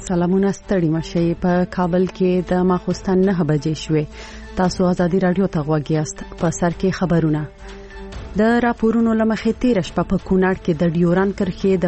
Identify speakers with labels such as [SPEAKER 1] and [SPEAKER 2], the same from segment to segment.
[SPEAKER 1] سلامونه ستړي مشه په کابل کې د ماخوستن 9 بجې شوې. تاسو آزادي رادیو ته غوږ یاست. په سر کې خبرونه. د راپورونو لمخې تیر شپه په کونړ کې د ډیوران کرښې د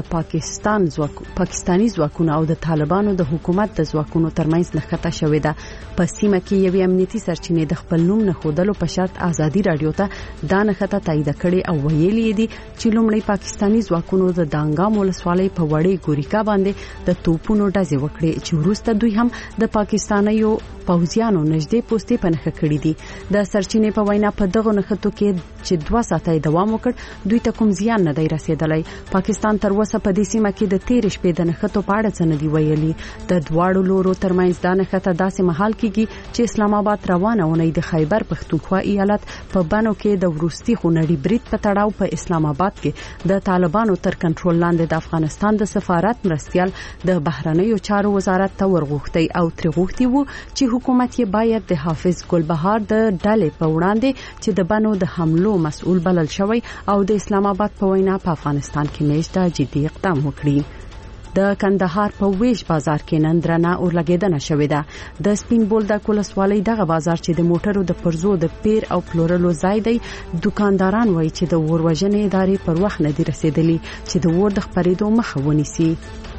[SPEAKER 1] پاکستاني ځواکونو او د طالبانو د حکومت د ځواکونو ترمنځ نښته شوې ده. په سیمه کې یوې امنیتي سرچینې د خپل نوم نه خودلو په شرط آزادي رادیو ته دا نښته تایید کړې او ویلي دي چې لومړی پاکستاني ځواکونو د دانګام ولسوالۍ په وړې ګوریکا باندې د توپونو ډزې وکړې چې وروسته دوی هم د پاکستانیو پوځیانو نږدې پوستې پنهخه کړې دي. د سرچینې په وینا په دغه نښتو کې چې 2 ساعته دوام وکړ دوی ته کوم زیان نه دی رسیدلی. پاکستان تر اوسه په دې سیمه کې د 13 شپې د نښتو په اړه څه نه دی ویلي. د دواړو لورو ترمنځ دا نښته داسې مهال کېږي چې اسلام آباد روانه ونې د خیبر پښتونخوا ایالت په بانو کې د وروستي خونړي برید په تړاو په اسلام آباد کې د طالبانو تر کنټرول لاندې د افغانستان د سفارت مرستيال د بهرنیو چارو وزارت ته ورغوښتي او تر غوښتي وو چې حکومت یې باید د حافظ ګلبهار د ډلې په وړاندې چې د بانو د حملو مسؤل بلل شوی او د اسلام آباد په وینا په افغانستان کې میشته جدي اقدام وکړي. د کندهار په ویش بازار کې نن درنه اورلګیدنه شوې ده. د سپین بولدک ولسوالۍ دغه بازار چې د موټرو د پرزو د پیر او پلورلو ځای دی، دکانداران وایي چې د وروژنې ادارې پر وخت نه دي رسیدلي چې د ور د خپرېدو مخه ونیسي.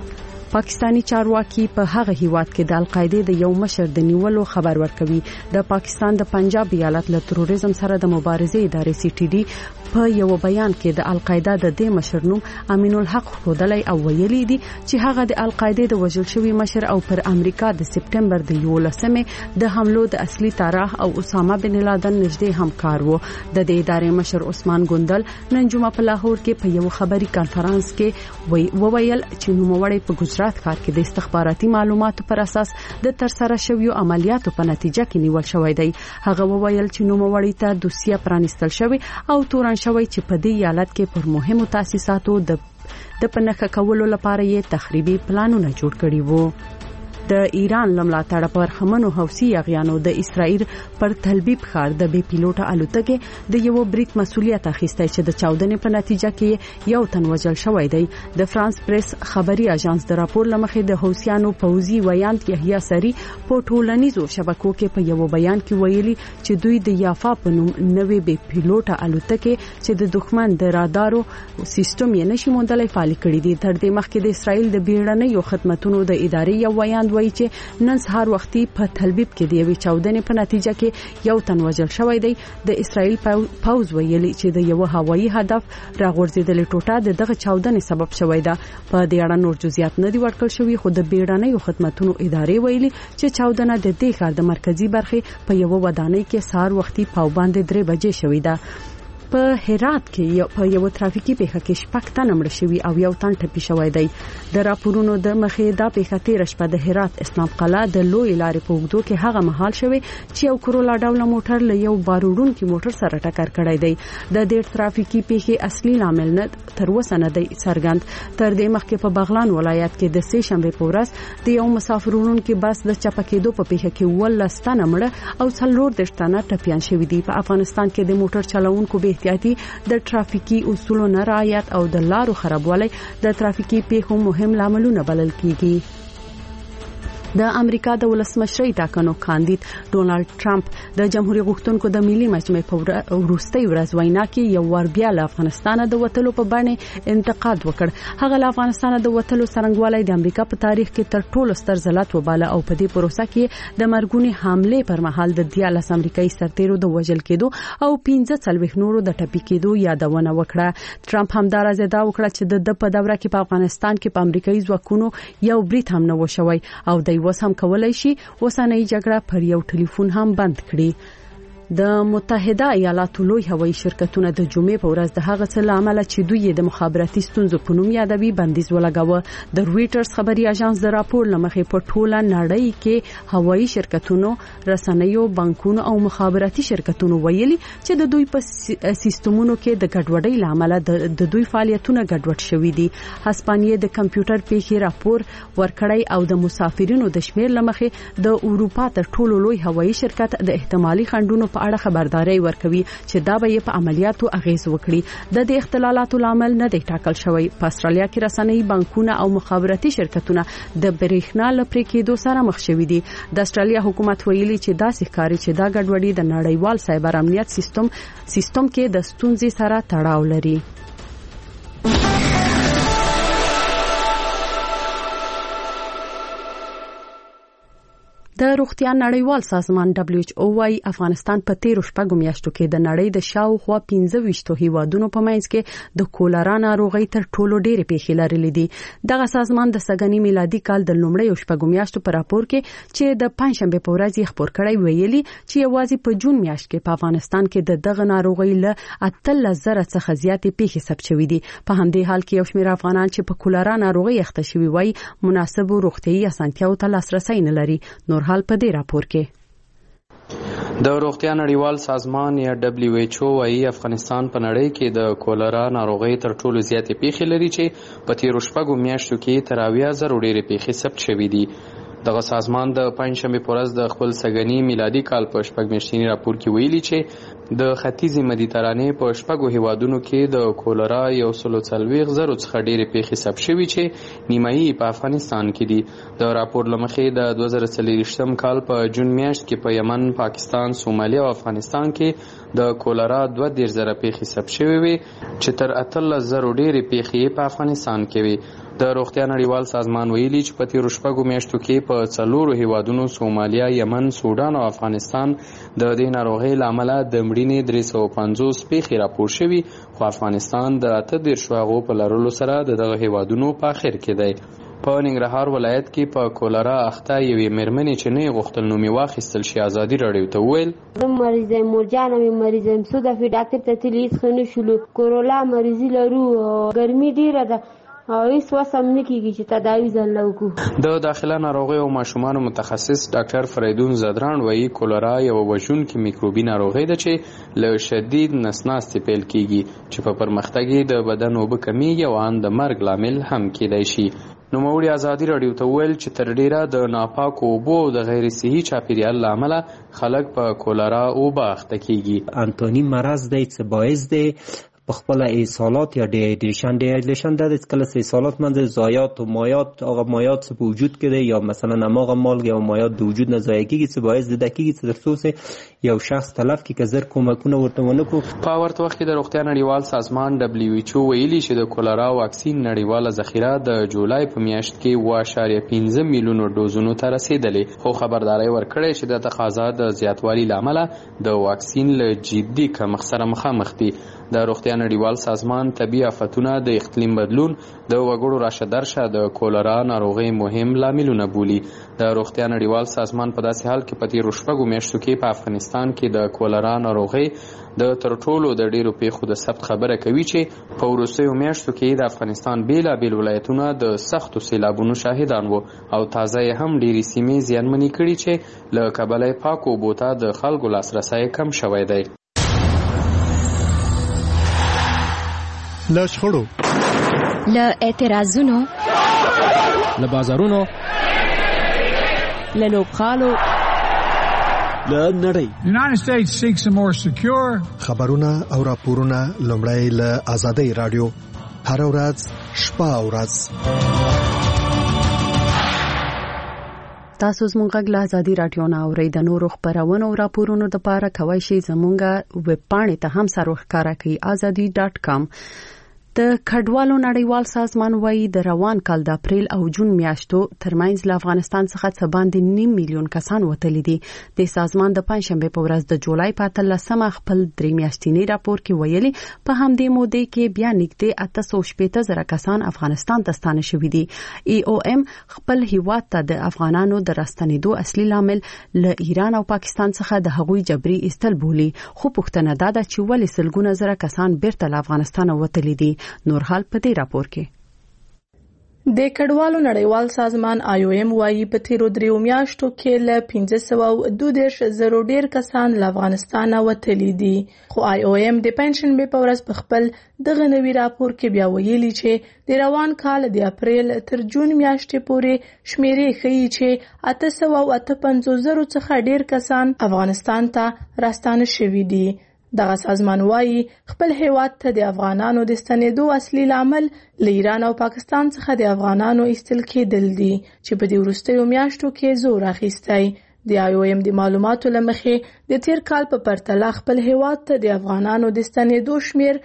[SPEAKER 1] پاکستانی چارواکي په هغه هیواد کې د القاعده د یو مشر د نیولو خبر ورکوي. د پاکستان د پنجاب ایالت له تروریزم سره د مبارزې ادارې CTD په یو بیان کې د القاعده د دې مشر نوم امین الحق خودلی او ویلي دي چې هغه د القاعده د وژل شوی مشر او پر امریکا د سپټمبر د 11مې د حملو د اصلي طرح او اسامه بن لادن نږدې همکار وو. د دې ادارې مشر عثمان ګوندل نن جمعه په لاهور کې په یو خبري کانفرنس کې وویل چې نوموړی په گجرات ښار کې د استخباراتي معلوماتو پر اساس د ترسره شویو عملیاتو په نتیجه کې نیول شوی دی. هغه وویل چې نوموړی ته دوسیه پرانیستل شوی او تورن شوی چې په دې ایالت کې پر مهمو تاسیساتو د پنهخه کولو لپاره یې تخریبي پلانونه جوړ کړي وو. د ایران لملاتړ پر خمنو حوثي یغیانو د اسرائیل پر تلبیب ښار د بي پیلوټه الوتکه د یو بریټ مسؤلیت اخیسته چې د چاودنې په نتیجه کې یو تن وژل شوی دی. د فرانس پریس خبري اژانس د راپور لمخې د حوثیانو پوځي ویاند یحیی سری په ټولنیزو شبکو کې په یو بیان کې ویلي چې دوی د یافا په نوم نوې بي پیلوټه الوتکه چې د دښمن د رادارو سیستم یې نشي موندلای فعال کړی دی. تر دې مخکې د اسرائیل د بیړنیو خدماتو د ادارې یو ویاند وایي چې نن سهار وختي په تلبیب کې د یوې چاودنې په نتیجه کې یو تن وژل شوی دی. د اسرائیل پوځ ویلي چې د یو هوایي هدف راغورځېدلې ټوټه دغه چاودنې سبب شوی ده. په دې اړه نور جزئیات نه دي ورکړل شوی، خو د بیړنیو خدماتو ادارې ویلي چې چاودنه د دې ښار د مرکزی برخه په یو ودانۍ کې سهار وختي پاوباند 3 بجې شوی ده. په هرات کې په یو ترافیکي پیښه کې 6 تن مړ شوي او یو تن ټپي شوی دی. د راپورونو د مخې دا پیښه تیر شپه د هرات اسلام قلعه د لوی لارې په اوږدو کې هغه مهال شوی چې یو کرولا ډول موټر له یو باروړونکي موټر سره ټکر کړی دی. د دې ترافیکي پیښې اصلي لامل نه تر اوسه نه دی څرګند. تر دې مخکې په بغلان ولایت کې د سه شنبه په ورځ د یو مسافرونکو بس د چپکېدو په پیښه کې 12 تن مړ او 14 تن ټپيان شوي دي. په افغانستان کې د موټر چلوونکو احتیاطي د ترافیکي اصولو نه رعایت او د لارو خرابوالی د ترافیکي پیښو مهم لاملونه بلل کیږي. د امریکا د ولسمشرۍ ټاکنو کاندید ډونالد ټرمپ د جمهوریت غوښتونکو د ملي مجمع په وروستۍ ورځ وینا کې یو ور بیا له افغانستان د وټلو په باندې انتقاد وکړ. هغه له افغانستان د وټلو څرنګوالی د امریکا په تاریخ کې تر ټولو ستر ذلت وباله او په دې پروسه کې د مرګونی حمله پر مهال د 13 امریکایي سرتیرو د وژل کېدو او 15 نورو د ټپي کېدو یادونه وکړه. ټرمپ همدارنګه دا وکړه چې د په دوره کې په افغانستان کې په امریکایي ځواکونو یو بریټ هم نه وشوي او د اوس هم کولای شي اوسنۍ جګړه پر یو ټلیفون هم بند کړي. د متحده ایالاتو لوی هوایي شرکتونه د جمعې په ورځ د هغه څه لامل چې دوی د مخابراتي ستونزو په نوم یادوي بندیز ولګاوه. د رويټرز خبري اژانس د راپور لمخې په ټوله نړۍ کې هوایي شرکتونو، رسنیو، بانکونو او مخابراتي شرکتونو ویلي چې د دوی په سیستمونو کې د ګډوډۍ لامل د دوی فعالیتونه ګډوډ شوي دي. هسپانیې د کمپیوټر پیښې راپور ورکړی او د مسافرینو د شمیر لمخې د اروپا تر ټولو لوی هوایي شرکت د احتمالي خنډونو په اړه خبرداري ورکوي چې دا به په عملیاتو اغیز وکړي. د دې اختلالاتو لامل نه دی ټاکل شوی. په استرالیا کې رسنۍ، بانکونه او مخابراتي شرکتونه د برېښنا لپاره کېدو سره مخ شوي دي. د استرالیا حکومت ویلي چې دا ښکاري چې دا ګډوډي د نړیوال سایبر امنیت سیستم کې د ستونزې سره تړاو لري. د روغتیا نړیوال سازمان WHO وايي افغانستان په 13 شپږو میاشتو کې د نړۍ د شاوخوا 15 هیوادونو په منځ کې د کولرا ناروغۍ تر ټولو ډېرې پیښې لرلې دي. دغه سازمان د سګنی میلادي کال د لومړۍ شپږو میاشتو په راپور کې چې د پنځشنبه په ورځ یې خبر کړی ویلي چې یوازې په جون میاشت کې په افغانستان کې د دغه ناروغۍ له 13,000 څخه زیاتې پیښې ثبت شوې دي. په همدې حال کې یو شمېر افغانان چې په کولرا ناروغۍ اخته شوي وای مناسبو روغتيایي اسانتیاو ته لاسرسي نه لري. نور حال په دې راپور کې
[SPEAKER 2] د روغتیا نړیوال سازمان یا WHO وايي افغانستان په نړۍ کې د کولرا ناروغۍ تر ټولو زیاتې پیښې لري چې په 13 شپږو میاشتو کې تر 80,000 ډېرې پیښې ثبت شوې دي. دغه سازمان د پنځشنبه په ورځ د خپل سګنی میلادي کال په شپږ میاشتني راپور کې ویلي چې د ختیځې مدیترانې په شپږو هیوادونو کې د کولرا 140,000 څخه ډېرې پیښې ثبت شوې چې نیمایي په افغانستان کې دي. د راپور لمخې د 2023 کال په جون میاشت کې په یمن، پاکستان، سومالیا او افغانستان کې د کولرا 2,000 پیښې ثبت شوې وي چې تر 18,000 ډېرې پیښې په افغانستان کې وي. د روغتیا نړیوال سازمان ویلي چې په 13 شپږو میاشتو کې په 4 هیوادونو سومالیا، یمن، سودان او افغانستان د دې ناروغۍ له امله د مړینې 350 پیښې راپور شوي، خو افغانستان د 18 هغو په لرلو سره دغه هیوادونو په اخر کې دی. په ننګرهار ولایت کې په کولرا اخته یوې مېرمنې چې نه غوښتل نوم یې واخیستل شي ازادي راډیو ته وویل
[SPEAKER 3] زه مریض یم، مورجان یم مریض یم، څو دفعې ډاکټر ته تللي هېڅ ښه نه شولو. کرولا مریضي لرو، ګرمي ډېره ده او هیڅ وسم نه کیږي چې تداوی ځنه وکړو.
[SPEAKER 2] د داخله ناروغي او ماشومانو متخصص ډاکټر فریدون زدران وایي کولرا یو وژونکې میکروبي ناروغي ده چې له شدید نسناستې پیل کیږي چې په پرمختګ د بدن اوبه کمیږي او ان د مرګ لامل هم کیدای شي. نوموړي ازادي راډیو ته ویل چې تر ډیره د ناپاکو اوبو او د غیر صحي چاپیریال له امله خلک په کولرا اوبه اخته کیږي.
[SPEAKER 4] انتونی مرض دی چې باعث دی په خپل ایصالات یا ډیهایدریشن د کله ایصالات منځ ضایعات او مایعات هغه مایعات په وجود کې دی یا مثلا هغه مالګه او مایعات د وجود نه ضایع کیږي چې باعث د دقیقې ترڅو یو شخص تلف کې کزر کومکونه ورته ونکو.
[SPEAKER 2] په ورته وخت کې د روغتیا نړیوال سازمان WHO ویلي چې د کولرا واکسین نړیواله ذخیره د جولای په میاشت کې 1.5 میلیون ډوزونو ته رسیدلې، خو خبرداري ورکړې چې د تقاضا د زیاتوالي لامل د واکسین له جدي کمښت سره مخامخ دي. د روغتیا نړیوال سازمان طبي آفتونه د اقلیم بدلون د وګړو راشه درشه د کولرا ناروغۍ مهم لاملونه بولي. د روغتیا نړیوال سازمان په داسې حال کې په 13 شپږو میاشتو کې په افغانستان کې د کولرا ناروغۍ د تر ټولو د ډیرو پیښو د ثبت خبره کوي چې په وروستیو میاشتو کې د افغانستان بیلابیل ولایتونه د سختو سیلابونو شاهدان وو او تازه هم ډیرې سیمې زیانمنې کړي چې له کبله پاکو اوبو ته د خلکو لاسرسی کم شوی دی.
[SPEAKER 5] له شخړو،
[SPEAKER 6] له اعتراضونو،
[SPEAKER 5] له بازارونو،
[SPEAKER 6] له لوبغالو،
[SPEAKER 5] له نړۍ.
[SPEAKER 7] The United States seeks a more secure.
[SPEAKER 5] خبرونه او راپورونه لومړی له آزادۍ راډیو هر ورځ شپه او ورځ.
[SPEAKER 1] تاسو زموږ غږ له آزادي راډیو نه اورئ. د نورو خبرونو او راپورونو لپاره کوئ شئ زموږ ویب پاڼې ته هم سر ورښکاره کړئ azadi.com. د کډوالو نړیوال سازمان وايي د روان کال د اپریل او جون میاشتو ترمنځ له افغانستان څخه څه باندې 9 میلیون کسان وتلي دي. د سازمان د پنځشنبه په ورځ د جولای په 13مه خپل 3 میاشتنی راپور کې ویلي په همدې موده کې بیا نږدې 880,000 کسان افغانستان ته ستانه شوي دي. EOM خپل هیواد ته د افغانانو د راستنېدو اصلي لامل له ایران او پاکستان څخه د هغوی جبري ایستل بولي، خو پوښتنه دا ده چې ولې سلګونه زره کسان بیرته له افغانستان وتلي دي. نور حال په دې راپور کې
[SPEAKER 6] د کډوالو نړیوال سازمان IOM وايي په تیرو 3 میاشتو کې له 1532 ډیر کسان له افغانستان وتلي دي. خو IOM د پنشن به په ورځ په خپل دغه نوي راپور کې بیا ویلي چې د روان کال د اپریل تر جون میاشتې پورې شمیرې ښیي چې 858 څخه ډیر کسان افغانستان ته راستانه شوي دي. دغه سازمان وايي خپل هیواد ته د افغانانو د ستنېدو اصلي لامل له ایران او پاکستان څخه د افغانانو ایستل کېدل دي چې په دې وروستیو میاشتو کې زور اخیستی. د IOM د معلوماتو له مخې د تیر کال په پرتله خپل هیواد ته د افغانانو د ستنېدو شمیر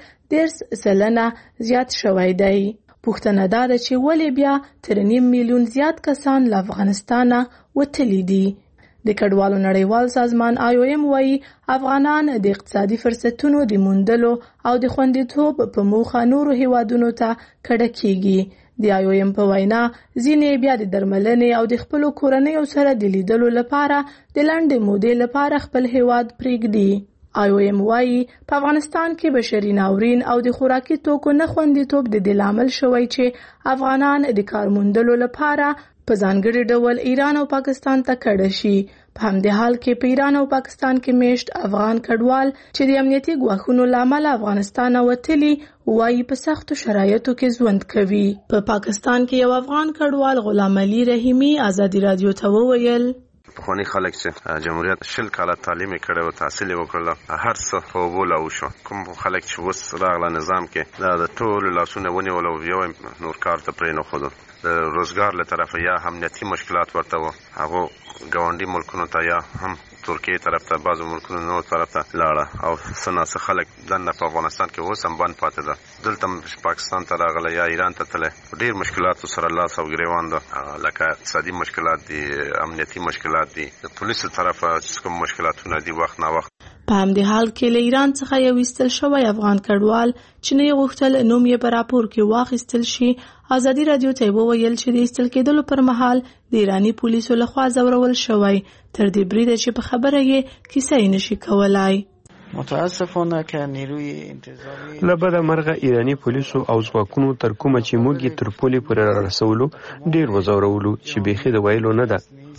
[SPEAKER 6] 10% زیات شوی دی. پوښتنه دا ده چې ولې بیا تر 9 میلیون زیات کسان له افغانستان وتلي دي. د کډوالو نړیوال سازمان IOM وايي افغانان د اقتصادي فرصتونو د موندلو او د خوندیتوب په موخه نورو هیوادونو ته کډه کیږي. د IOM په وینا ځینې بیا د درملنې او د خپل کورنیو سره د لیدلو لپاره د لنډې مودې لپاره خپل هیواد پریږدي. IOM وايي په افغانستان کې بشري ناورین او د خوراکي توکو نه خوندیتوب د دې لامل شوی چې افغانان د کار موندلو لپاره په ځانګړي ډول ایران او پاکستان ته کډه شي. په همدې حال کې په ایران او پاکستان کې میشت افغان کډوال چې د امنیتي ګواښونو له امله افغانستان وتلي وايي په سختو شرایطو کې ژوند کوي. په پاکستان کې یو افغان کډوال غلام علي رحیمي آزادي رادیو ته وویل
[SPEAKER 8] پخوانی خلک چې جمهوریت 10 کاله تعلیم کړی او تحصیل وکړل هر څه په وبوله وشو. کوم خلک چې اوس راغله نظام کې دا د ټولو لاسونه ونیول او یو نور کار ته پرې نه ښودل. د روزګار له طرفه یا امنیتي مشکلات ورته وو هغه ګاونډي ملکونو ته یا هم ترکیه طرف ته بعضو ملکونو نور طرف ته لاړه او سناسه خلک دنه په افغانستان کې اوس هم بند پاتې ده. دلته پاکستان ته راغله یا ایران ته تله ډیر مشکلات سره لاس او ګریوان ده لکه اقتصادي مشکلات دي امنیتي مشکلات دي د پولیسو طرفه کوم مشکلاتونه دي وخت نه وخت.
[SPEAKER 6] په همدې حال کې له ایران څخه یو ایستل شوی افغان کډوال چې نه غوښتل نوم یې په راپور کې واخیستل شي آزادي رادیو ته وویل چې د ایستل کېدلو پر مهال د ایرانی پولیسو لخوا ځورول شوی تر دې بریده چې په خبره یې کیسه یې نشي کولای.
[SPEAKER 9] متاسفانه که نیروی انتظامی
[SPEAKER 10] لبد مرغه ایرانی پولیسو او ځواکونو تر کومه چې موږ تر پولې پورې رسولو ډیر وزورولو چې بیخي د ویلو نه ده.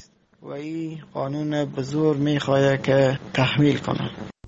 [SPEAKER 9] و این قانون به زور میخواه که تحمیل کنه.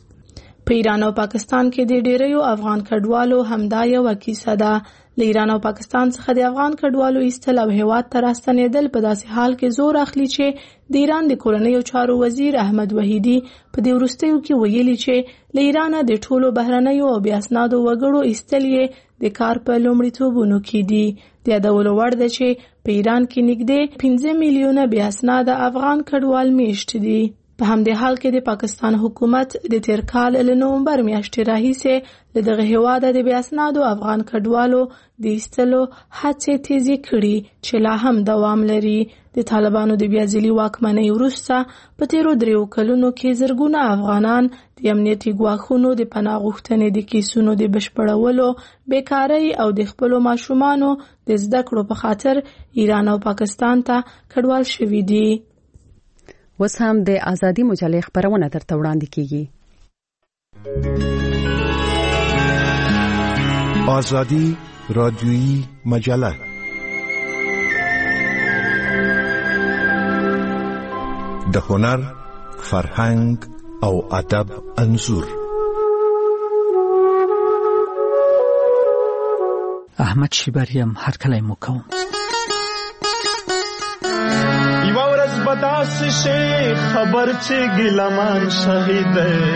[SPEAKER 6] په ایران او پاکستان کې د ډیریو افغان کډوالو همدا یو کیسه ده. له ایران او پاکستان څخه د افغان کډوالو ایستل او هیواد ته راستنېدل په داسې حال کې زور اخلي چې د ایران د کورنیو چارو وزیر احمد وحیدی په دې وروستیو کې ویلي چې له ایران د ټولو بهرنیو او بې اسنادو وګړو ایستل یې د کار په لومړیتوبونو کې دي. د یادولو وړ ده چې په ایران کې نږدې 15 میلیونه بې اسناده افغان کډوال میشت دي. په همدې حال کې د پاکستان حکومت د تیر کال له نومبر میاشتې راهیسې له دغه هیواده د بې اسنادو افغان کډوالو د ایستلو هڅې تیزې کړي چې لا هم دوام لري. د طالبانو د بیا ځلي واکمنۍ وروسته په تیرو 3 کلونو کې زرګونه افغانان د امنیتي ګواښونو د پناه غوښتنې د کیسونو د بشپړولو بیکارۍ او د خپلو ماشومانو د زده کړو په خاطر ایران او پاکستان ته کډوال شوي دي.
[SPEAKER 1] اوس هم د آزادي مجلې خبرونه درته وړاندې کیږي.
[SPEAKER 5] آزادی رادیویی مجله د هنر، فرهنګ او ادب انځور.
[SPEAKER 11] احمد شیبریم هر کله مو کوم
[SPEAKER 12] بداس شي خبر چې ګلمان شهید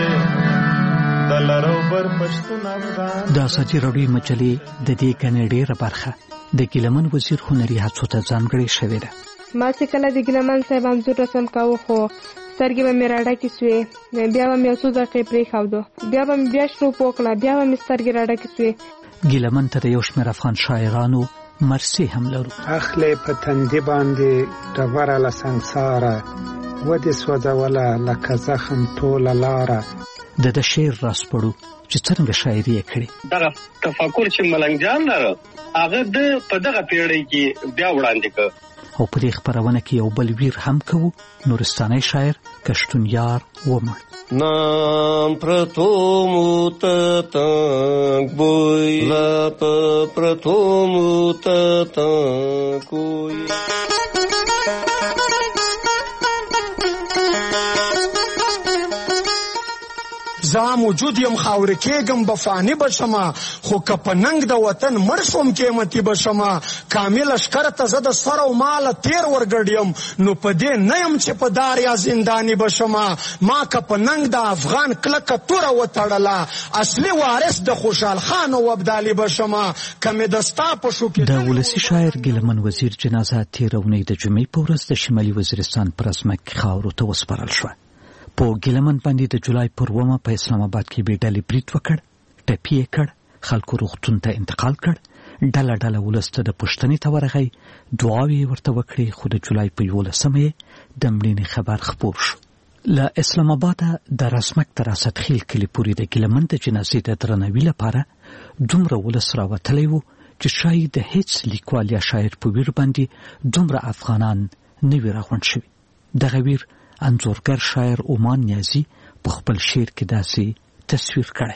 [SPEAKER 12] دلرو بر پښتون افغان.
[SPEAKER 11] د آزادي رادیو مجلې د دې کنه ډیره برخه د ګلمن وزیر هنري هڅو ته ځانګړې شوې ده.
[SPEAKER 13] ما چې کله د ګلمن صاحب انځور رسم کاوه خو سترګې به مې راډکې سوې، بیا به مې یو څو دقیقې پرېښودو، بیا به مې بیا شروع وکړه، بیا به مې سترګې راډکې سوې.
[SPEAKER 11] ګلمن ته د یو شمېر افغان شاعرانو مرسي هم لرو.
[SPEAKER 14] اخلي په تندې باندې ډبره له سنګساره ودې سوځوله لکه زخم ټوله لاره.
[SPEAKER 11] د شعر راسپړو چې څنګه شاعري یې کړې.
[SPEAKER 15] دغه تفکر چې ملنګ جان لرو هغه د په دغه پیړۍ کې بیا وړاندې کړ.
[SPEAKER 11] او په دې خپرونه کې یو بل ویر هم کوو، نورستاني شاعر کشتون یار ومړ.
[SPEAKER 16] نام پرتو موت تنگ بوی لپ پرتو موت تنگ کوئی
[SPEAKER 17] زه موجود یم خاورې کېږم بفاني بشمه، خو که په ننګ د وطن مړ شوم قیمتي بشمه. کامل اشکر ته زه د سر او ماله تیر ورګډ یم، نو په دې نه یم چې په دار یا زنداني بشمه. ما که په ننګ د افغان کلکه توره وتړله، اصلي وارث د خوشحال خان او ابدالي بشمه. که مې د ستا په شو کې
[SPEAKER 11] د ولسي شاعر ګیلمن وزیر جنازه تېره اونۍ د جمعې په ورځ د شمالي وزیرستان پر ځمکې خاورو ته وسپارل شوه. په ګیلمن باندې د جولای پر 8 په اسلام آباد کې به ډلې برید وکړ، ټپي یې کړ، خلکو روغتون ته انتقال کړ، ډله ډله ولس ته د پوښتنې ته ورغی، دعاوې ورته وکړې، خو د جولای په 11 د مړینې خبر خپور شو. له اسلام آباده د رسمک تر اسدخیل کلي پورې د ګیلمن د جنازې د درناوي لپاره دومره ولس راوتلی و چې شاید د هیڅ لیکوال یا شاعر په ویر باندې دومره افغانان نه وي راغونډ شوي. دغه ویر انځورګر شاعر اومان نیازي په خپل شعر کې داسې تصویر کړی.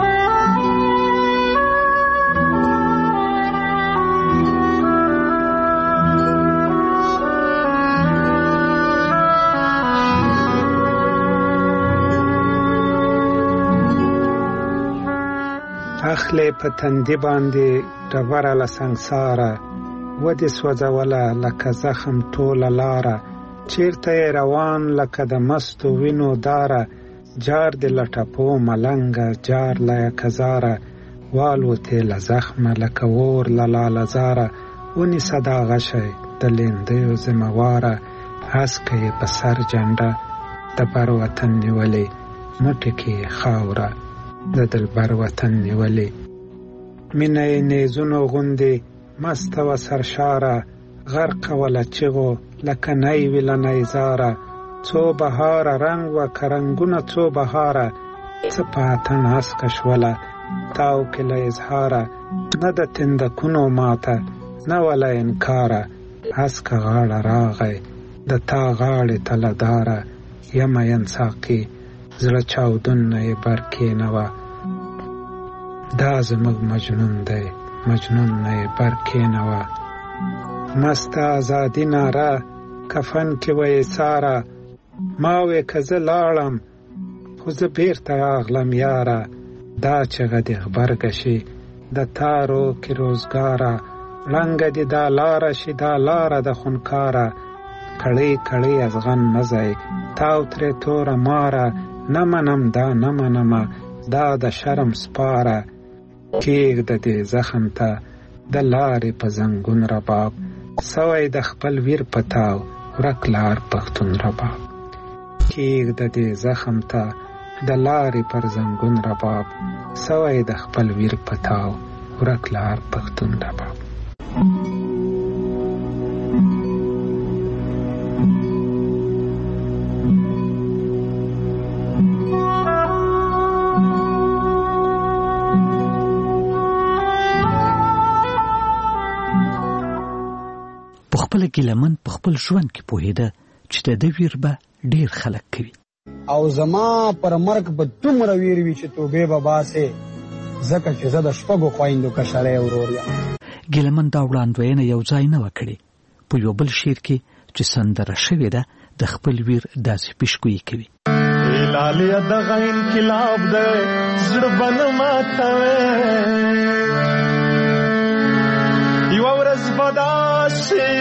[SPEAKER 14] اخلی په تندي باندې ډبره له سنګساره، ودې سوځوله لکه زخم ټوله لاره. چیرته روان لکه د مستو وینو داره، جار د لټپو ملنګه جار له کزاره. والوتې له زخمه لکه اور له لالزاره، ونیسه دا غشی د لیندیو ذمواره. هسکه یې په سر جنډه د بر وطن نیولې، موټې کې خاوره د دلبر وطن نیولې. مینه یې نیزونو غوندې مسته و سرشاره، غرقه وله چغو لکه نی وی له نیزاره. څو بهاره رنګ و که رنګونه څو بهاره، څه په اتڼ هسکه شوله تاو کې له اظهاره. نه د تندکونو ماته نه وله انکاره، هسکه غاړه راغی د تا غاړې ته له داره. یمه ین ساقي زړه چاودون نه یې بر کېنوه، دا زموږ مجنون دی مجنون نه یې بر کېنوه. مست ازادي ناره کفن کې وې ساره، ما وې که زه لاړم خو زه بیرته راغلم یاره. دا چغه دې غبرګه شي د تارو کې روزګاره، ړنګه دې دا لاره شي دا لاره د خونکاره. کړۍ کړۍ ازغن مزی تاو ترې توره ماره، نه منم دا نه منمه دا د شرم سپاره. کېږده دې زخم ته د لارې په زنګون رباب، سوی د خپل ویر پتاو ورک لار پښتون رباب. کېږده دې زخم ته د لارې پر زنګون رباب، سوی د خپل ویر پتاو ورک لار پښتون رباب.
[SPEAKER 11] خپل ګیلمن په خپل ژوند کې پوهېده چې د ده ویر به ډېر خلک کوي.
[SPEAKER 18] او زما پر مرګ به دومره ویر وي چې توبې به باسې، ځکه چې زه د شپږو خویندو کشری ورور یم.
[SPEAKER 11] ګیلمن دا وړاندوینه یو ځای نه وه کړې. په یو بل شعر کې چې سندره شوې ده د خپل ویر داسې پیشګویي کوي.
[SPEAKER 12] لالیا دغه انقلاب دی زړه به نه ماتوې، یوه ورځ به داسې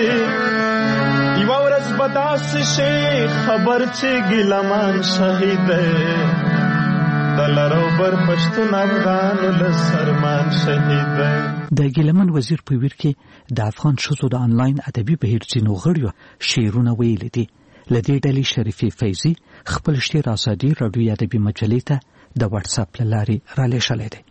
[SPEAKER 12] شي خبر چې ګیلمان شهید دی، د لرو بر پښتون افغان له سرمان شهید دی.
[SPEAKER 11] د ګیلمن وزیر په ویر کې د افغان ښځو د آنلاین ادبي بهیر ځینو غړیو شعرونه ویلي دي. له دې ډلې شریفې فیضي خپل شعر ازادي راډیو ادبي مجلې ته د واتس اپ له لارې رالیږلی دی.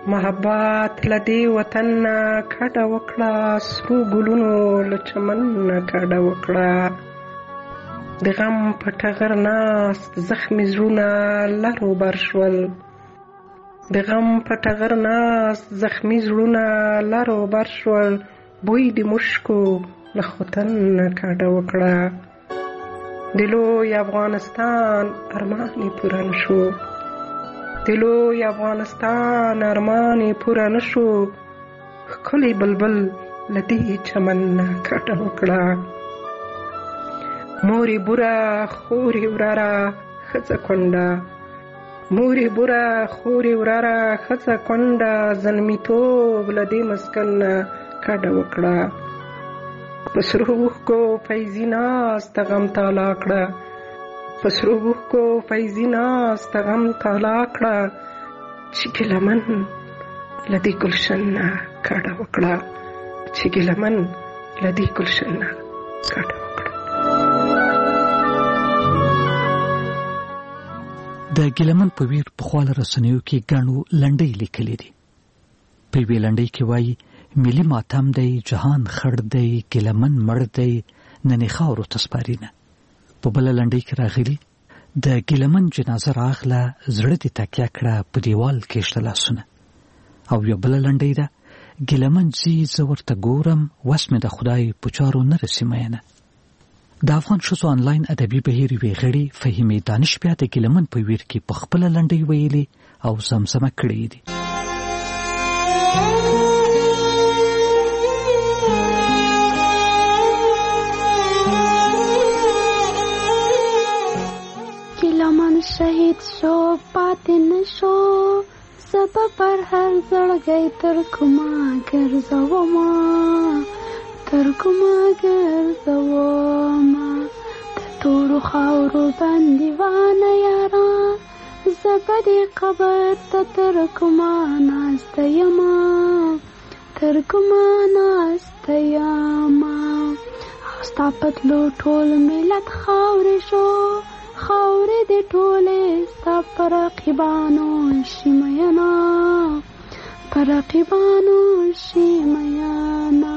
[SPEAKER 19] محبت لدی وطن نه کډه وکړه، سرو ګلونو له چمن نه کډه وکړه. د غم په ټغر ناست زخمي زړونه لرو بر شول، د غم په ټغر ناست زخمي زړونه لرو بر شول. بوی د مشکو له خوتن نه کډه وکړه. د لوی افغانستان ارمان یې پوره نشو، د لوی افغانستان ارمان یې پوره نشو. ښکلی بلبل له دې چمن نه کډه وکړه. مورې بوره خورې وراره ښځه کونډه، مورې بوره خورې وراره ښځه کونډه. زلمیتوب له دې مسکن نه کډه وکړه. په سرو اوښکو فیضي ناسته غم تالا کړه، په سرو اوښکو فیضي ناسته غم تالا کړه. چې ګیلمن له دې ګلشن نه کډه وکړه، چې ګیلمن له دې ګلشن نه کډه وکړه.
[SPEAKER 11] د ګیلمن په ویر پخوا له رسنیو کې ګڼو لنډۍ لیکلې دي. په یوې لنډۍ کې وایي ملي ماتم دی، جهان خړ دی، ګیلمن مړ دی، ننې خاورو ته سپارینه. په بله لنډۍ کې راغلي د ګیلمن جنازه راغله، زړه دې تکیه کړه، په دیوال کېشته لاسونه. او یو بله لنډۍ ده ګیلمن ځي زه ورته ګورم، وس مې د خدای په چارو نه رسي مینه. د افغان ښځو آنلاین ادبي بهیر یوې غړي فهیمې دانش بیا د ګیلمن په ویر کې په خپله لنډۍ ویلي او زمزمه کړې دي.
[SPEAKER 20] ګیلمن شهید شو پاتې نشو، زه پر هر زړګی تر کومه ګرځومه، تر کومه ګرځومه. د تورو خاورو بندیوانه یاران، زه به دې قبر ته تر کومه ناسته یمه، تر کومه ناسته یمه. او ستا په تلو ټول ملت خاورې شو، خاورې دې ټولې ستا په رقیبانو شي میینه، په رقیبانو شي میینه.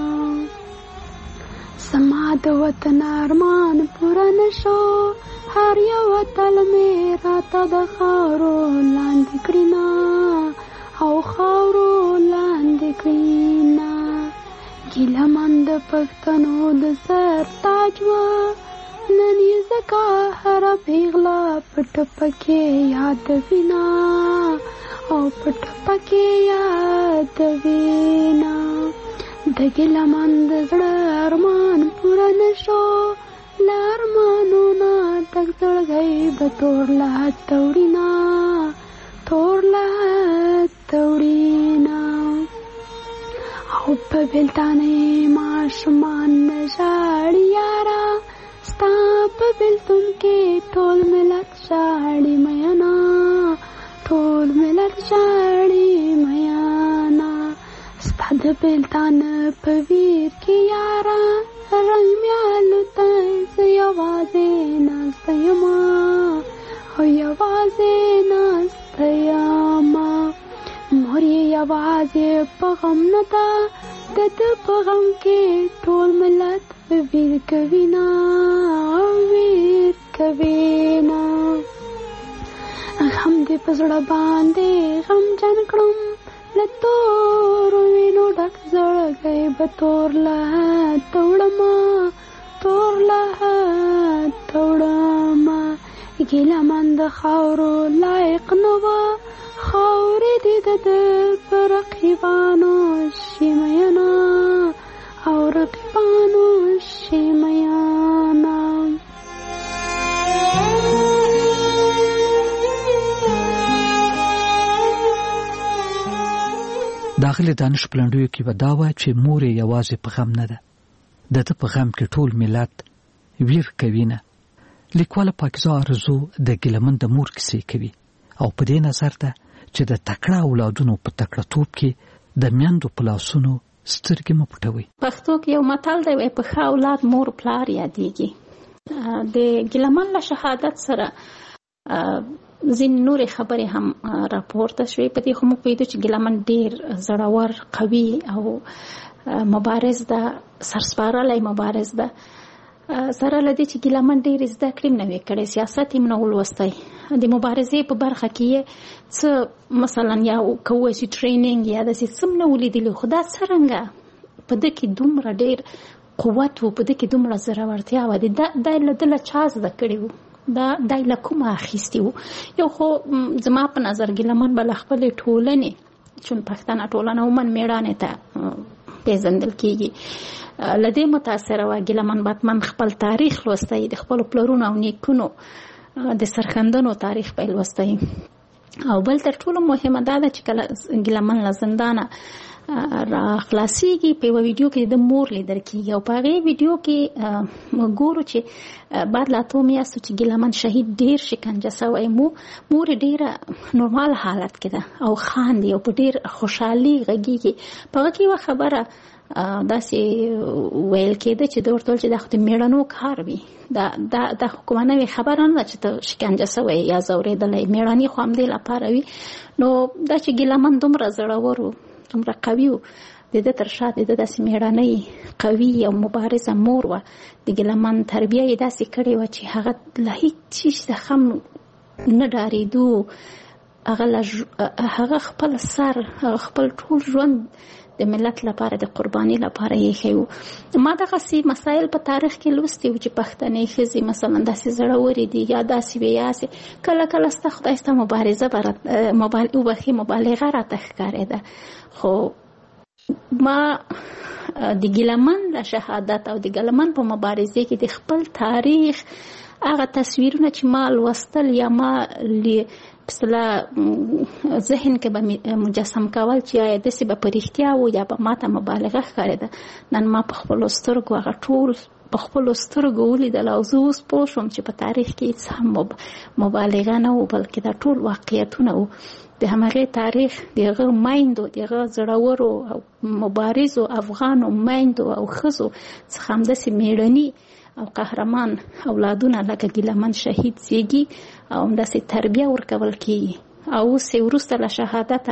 [SPEAKER 20] زما د وطن ارمان پوره نشو، هر یو اتل مې راته د خاورو لاندې کړینه، او خاورو لاندې کړینه. ګیلمن د پښتنو د سر تاج و، نن یې ځکه هره پیغله پټ پکې یادوینه، او پټ پکې یادوینه. د ګیلمن د زړه ارمان پوره نشو، له ارمانو نه ډک زړګی به تور لحد وړینه، تور لحد وړینه. او په بېلتانه یې ماشومان نه ژاړي یاره، ستا په بېلتون کې ټول ملت ژاړي میینه، ټول ملت ژاړي میینه. ستا د بېلتانه په ویر کې یاره، رنګ مې الوتی، زه یوازې ناسته یمه، او یوازې ناسته یمه. مور یې یوازې په غم نه ده، د ده په غم کې ټول ملت ویر کوینه، ویر کوینه. غم دې په زړه باندې غمجن کړم، له تورو وینو ډک زړګی به تور لحد وړمه، تور لحد وړمه. ګیلمن د خاورو لایق نه وه، خاورې دې د ده په رقیبانو شي میینه، او رقیبانو شي میینه.
[SPEAKER 11] داخل دانش پلانډویو کې وداوه چې مور یې یوازې په غم نه ده، د ده په غم کې ټول ملت ویر کوینه. لیکواله پاکیزه آرزو د ګیلمن د مور کیسې کوي، او په دې نظر ده چې د تکړه اولادونو په تکړه توپ کې د میندو په لاسونو سترګې مه پټوئ.
[SPEAKER 21] پښتو کې یو متل دی، په ښه اولاد مور پلار یادېږي. د ګیلمن له شهادت سره ځینې نورې خبرې هم راپورته شوې. په دې خو موږ پوهېدو چې ګیلمن ډېر زړور، قوي او مبارز ده، سرسپارلی مبارز ده. سره له دې چې ګیلمن ډېر زده کړې نه وې کړې، سیاست یې نه ولوستی، د مبارزې په برخه کې یې څه مثلا یا کوه چې ټرینینګ یا داسې څه نه ولیدلي. خو دا څرنګه په ده کې دومره ډېر قوت و، په ده کې دومره زړورتیا وه، دا له ده له چا زده کړي وو، دا له کومه اخیستي وو؟ یو خو زما په نظر ګیلمن به له خپلې ټولنې، چون پښتنه ټولنه عموما مېړانې ته پیژندل کېږي، له دې متاثره وه. ګیلمن باتمن خپل تاریخ لوستی، د خپلو پلرونو او نیکونو د سرښندنو تاریخ به یې لوستی. او بل تر ټولو مهمه دا ده چې کله ګیلمن له زندانه را خلاصیږي، په یوه ویډیو کې د مور لیدل کېږي او په هغې ویډیو کې موږ ګورو چې بعد له 8 میاشتو چې ګیلمن شهید ډېر شکنجه سوی، مور ډېره نورمال حالت کې ده او خاندي او په ډېر خوشحالي غږېږي. په هغه کې یوه خبره داسې ویل کېده چې ده ورته ویل چې دا خو د مېړنو کار وي، دا خو کومه نوې خبره نه ده چې ته شکنجه سوی یا ځورېدلی، مېړاني خو همدې لپاره وي. نو دا چې ګیلمن دومره زړور و، دومره قوي و، د ده تر شا د ده داسې مېړنۍ قوي او مبارزه مور وه. د ګیلمن تربیه یې داسې کړې وه چې هغه له هېڅ چیز څخه نه ډارېدو. هغه خپل سر، هغه خپل ټول ژوند د ملت لپاره، د قرباني لپاره یې ښی و. ما دغسې مسایل په تاریخ کې لوستي وو چې پښتنې ښځې مثلا داسې زړورې دي یا داسې وي یاسې، کله کله ستا خدای ستا مبارزه مبالغه راته ښکارېده. خو ما د ګیلمن له شهادت او د ګیلمن په مبارزې کې د خپل تاریخ هغه تصویرونه چې ما لوستل یا ما ذهن کې به مجسم کول چې آیا داسې به په رښتیا و یا به ما ته مبالغه ښکارېده، نن ما په خپلو سترګو هغه ټول په خپلو سترګو ولیدل او زه اوس پوه شوم چې په تاریخ کې هېڅ هم مبالغه نه و، بلکې دا ټول واقعیتونه و. د همغې تاریخ د هغه میندو، د هغه زړورو او مبارزو افغانو میندو او ښځو څخه همداسې مېړني او قهرمان اولادونه لکه ګیلمن شهید زیږي او همداسې تربیه ورکول کېږي. او اوس یې وروسته له شهادته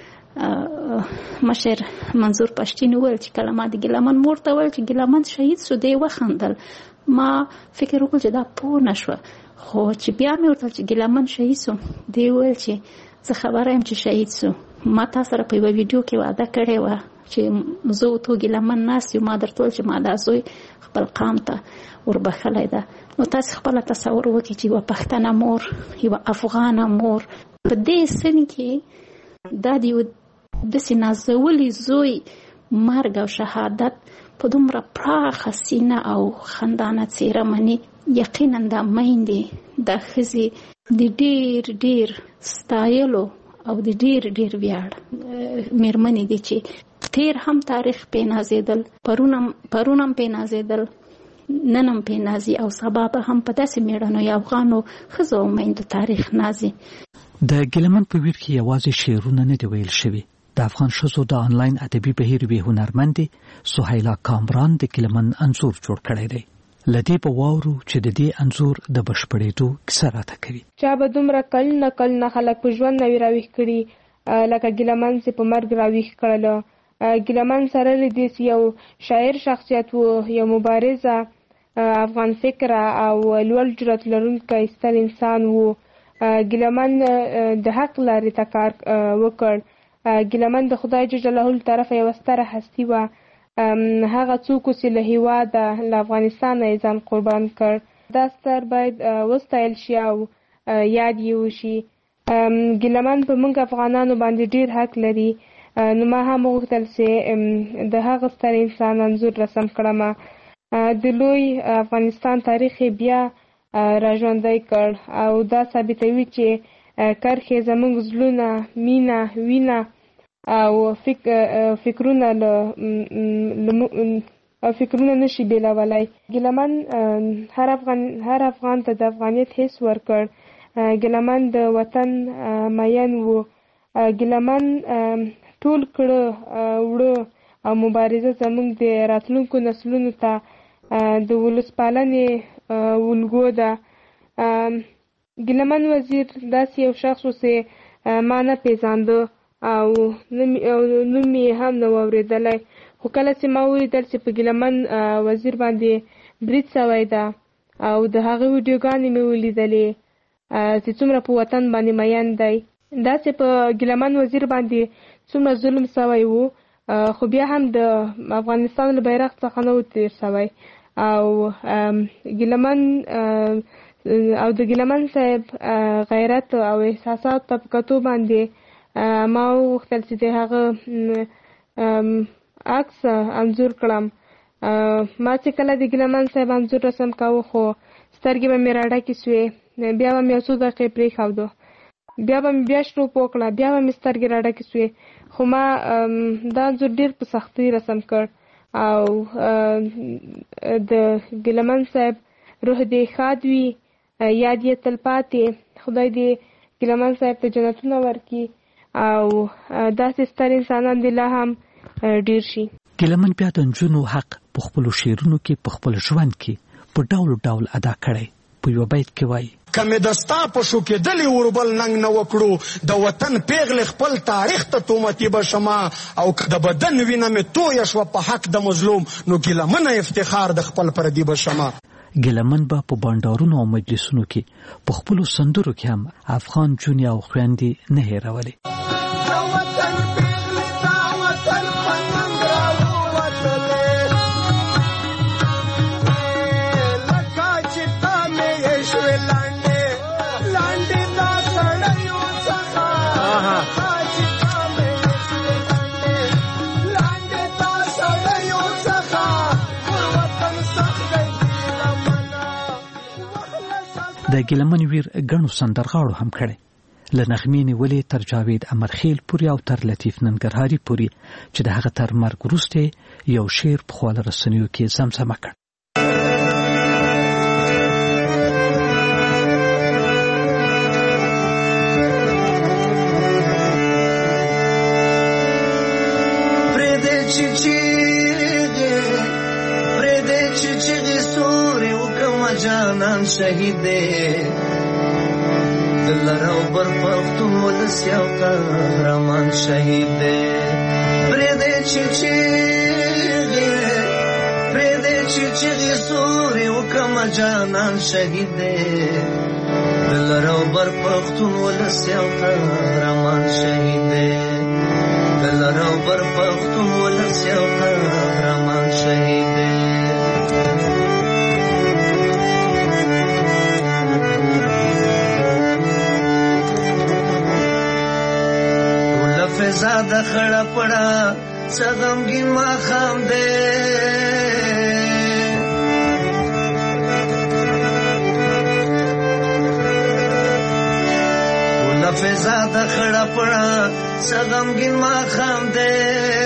[SPEAKER 21] مشر منظور پښتین وویل چې کله ما د ګیلمن مور ته وویل چې ګیلمن شهید شو، دی وخندل. ما فکر وکړ چې دا پوه نه شوه، خو چې بیا مې ورته ویل چې ګیلمن شهید شو، دی وویل چې زه خبره یم چې شهید شو. ما تا سره په یوه ویډیو کې وعده کړې وه چې زه او تو ګیلمن ناست یو، ما درته ویل چې ما دا زوی خپل قام ته وربخلی ده. نو تاسې خپله تصور وکړئ چې یوه پښتنه مور، یوه افغانه مور په دې سن کې دا د یو داسې نازولي زوی مرګ او شهادت په دومره پراخه سینه او خندانه څېره مني. یقینا دا میندې، دا ښځې د ډېر ډېر ستایلو او د ډېر ډېر ویاړ مېرمنې دي چې تیر هم تاریخ پې نازېدل، پرون هم پې نازېدل، نن هم پې نازي او سبا به هم په داسې مېړنو یا افغانو ښځو او میندو تاریخ نازي.
[SPEAKER 11] د ګیلمن په ویر کې یوازې شعرونه نه دي ویل شوي. د افغان ښځو د آنلاین ادبي بهیر یوې هنرمندې سهیلا کامران د ګیلمن انځور جوړ کړی دی. له دې به واورو چې د دې انځور د بشپړېدو کیسه راته کوي.
[SPEAKER 13] چا به دومره کلونه خلک په ژوند نوي راویښ کړي لکه ګیلمن چې په مرګ راویښ کړله. ګیلمن سره له دې یو شاعر شخصیت و، یو مبارزه، افغان فکره او لوړ جرأت لرونکی ستر انسان و. ګیلمن د حق لارې ته کار وکړ. ګیلمن د خدای جل جلاله له طرفه یوه ستره هستي وه. هغه څوک چې له هېواده له افغانستانه یې ځان قربان کړ. دا ستر باید وستایل شي او یاد یې وشي. ګیلمن په موږ افغانانو باندې ډېر حق لري. نو ما هم وغوښتل چې د هغه ستر انسان انځور رسم کړم. د لوی افغانستان تاریخ یې بیا راژوندی کړ او دا ثابتوي چې کرښې زموږ زړونه، مینه، وینه او فکرونه نشي بیلولی. ګیلمن هر افغان ته د افغانیت حس ورکړ. ګیلمن د وطن مین و. ګیلمن ټول کړه وړه او مبارزه زموږ د راتلونکو نسلونو ته د ولسپالنې الګو ده. ګیلمن وزیر داسې یو شخص و چې ما نه پیژانده او نوم یې هم نه و اورېدلی، خو کله چې ما ولیدل چې په ګیلمن وزیر باندې برید سوی ده او د هغه ویډیوګانې مې ولیدلې چې څومره په وطن باندې مین دی، داسې په ګیلمن وزیر باندې څومره ظلم سوی و، خو بیا هم د افغانستان له بیرغ څخه نه و تیر سوی او ګیلمن او د ګیلمن صاحب غیرت او احساسات ته په کتو باندې ما وغوښتل چې د هغه عکس انځور کړم. ما چې کله د ګیلمن صاحب انځور رسم کاوه خو سترګې به مې راډکې سوې، بیا به مې یو څو دقیقې پرېښودو، بیا به مې بیا شروع وکړه، بیا به مې سترګې راډکې سوې، خو ما دا انځور ډېر په سختۍ رسم کړ او د ګیلمن صاحب روح دې ښاد وي، یاد یې تلپاتې، خدای دې ګیلمن صاحب ته جنتونه ورکړي او داسې ستر انسانان دې لا هم ډېر شي.
[SPEAKER 11] ګیلمن بیا د نجونو حق په خپلو شعرونو کې په خپل ژوند کې په ډول ډول ادا کړی. په یو بیت کې وایي:
[SPEAKER 17] کمې د ستا په شو کېدلې وربل ننګ نه وکړو، د وطن پیغلې خپل تاریخ ته تومتي به شما، او که د بدن وینه مې تویه شوه په حق د مظلوم، نو ګیلمنه افتخار د خپل پردي به شما.
[SPEAKER 11] ګیلمن به په بانډارونو او مجلسونو کې په خپلو سندرو کې هم افغان جونې او خویندې نه هېرولې. د ګیلمن ویر ګڼو سندرغاړو هم کړی، له نغمې نیولې تر جاوید امرخیل پورې او تر لطیف ننګرهاري پورې، چې د هغه تر مرګ وروسته یو شعر په خواله رسنیو کې زمزمه کړ.
[SPEAKER 3] جانان شهید دے دلرو بر پختون ولس یو قهرمان شهید دے پریدے چیچی سوری وکم جانان شهید دے دلرو بر پختون ولس یو قهرمان شهید دے دلرو بر پختون ولس یو قهرمان شهید دے. فضا د خړه پړه سغمګین ما خام دے ول فضا د خړه پړه سغمګین ما خام دے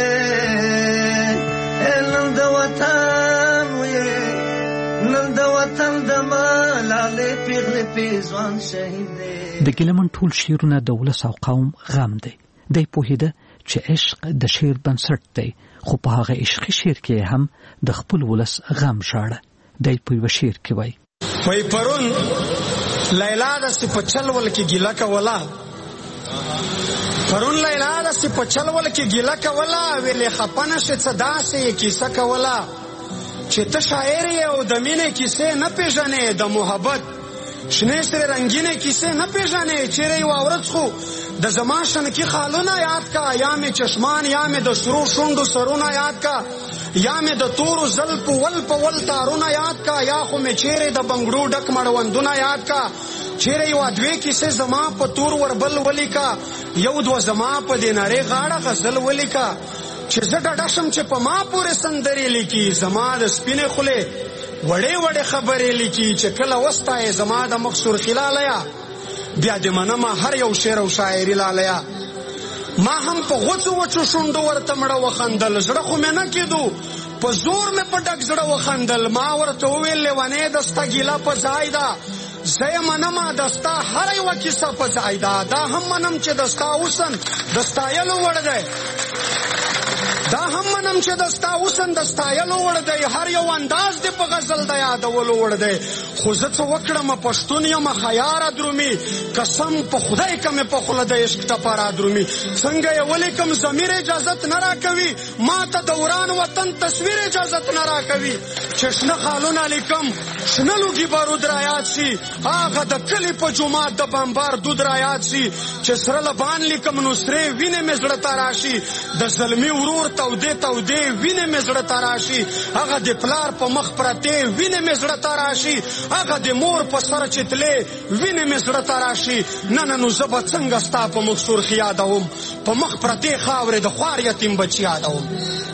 [SPEAKER 3] نن د وطن وې نن د وطن د مالاله پیغله پیزوان شهید دے.
[SPEAKER 11] د ګیلمن ټول شعرونه د ولس او قوم غم دی. دی پوهیده چې عشق د شعر بنسټ دی، خو په هغه عشقي شعر کې هم د خپل ولس غم ژاړه. دی په یو شعر کې وایي:
[SPEAKER 17] وای پرون لیلا داسې په چلول کې ګیله کوله، پرون لیلا داسې په چلول کې ګیله کوله، ویلې خفه نشې څه داسې یې کیسه کوله، چې ته شاعر یې او د مینې کیسې نه پېژنې، د محبت شنې سرې رنګینې کیسې نه پېژنې، چیرې یوه ورځ خو د زما شنکی خالونه یاد کا، یا مې چشمان یا مې د سرو شونډو سرونه یاد کا، یا مې د تورو زلفو ول په ول تارونه یاد کا، یا خو مې چیرې د بنګړو ډک مړوندونه یاد کا، چیرې یوه دوې کیسې زما په تور وربل ولیکا، یو دوه زما په دې نرۍ غاړه غزل ولیکا، چې زه ډډه شم چې په ما پورې سندرې لیکي، زما د سپینې خولې وړې وړې خبرې لیکي، چې کله وستایې زما د مخ سرخي لالیا، بیا د منمه هر یو شعر او شاعري لالیا. ما هم په غوڅو وچو شونډو ورته مړه وخندل، زړه خو مې نه کېدو په زور مې په ډک زړه وخندل، ما ورته وویل لیونې د ستا ګیله په ځای ده، زه یې منمه د ستا هره یوه کیسه په ځای ده، دا هم منم چې د ستا حسن د ستایلو وړ دی، دا هم منم چې د ستا حسن د ستایلو وړ دی، هر یو انداز دې په غزل د یادولو وړ دی، خو زه څه وکړم پښتون یم خیاره درومي قسم په خدای که مې په خوله د عشق ټپه رادرومي څنګه یې ولیکم ضمیر اجازت نه راکوي ما ته د وران وطن تصویر اجازت نه راکوي چې شنه خالونه لیکم شنه لوګي بارود رایاد شي هغه د کلي په جومات د بمبار دود رایاد شي چې سره لبان لیکم نو سرې وینې مې زړه ته راشي د زلمي ورور تودې تودې وینې مې زړه ته راشي هغه د پلار په مخ پرتې وینې مې زړه ته راشي هغه د مور په سر چتلې وینې مې زړه ته راشي نه نو زه به څنګه ستا په مخ سرخ یادوم په مخ پرتې خاورې د خوار یتیم بچ یادوم.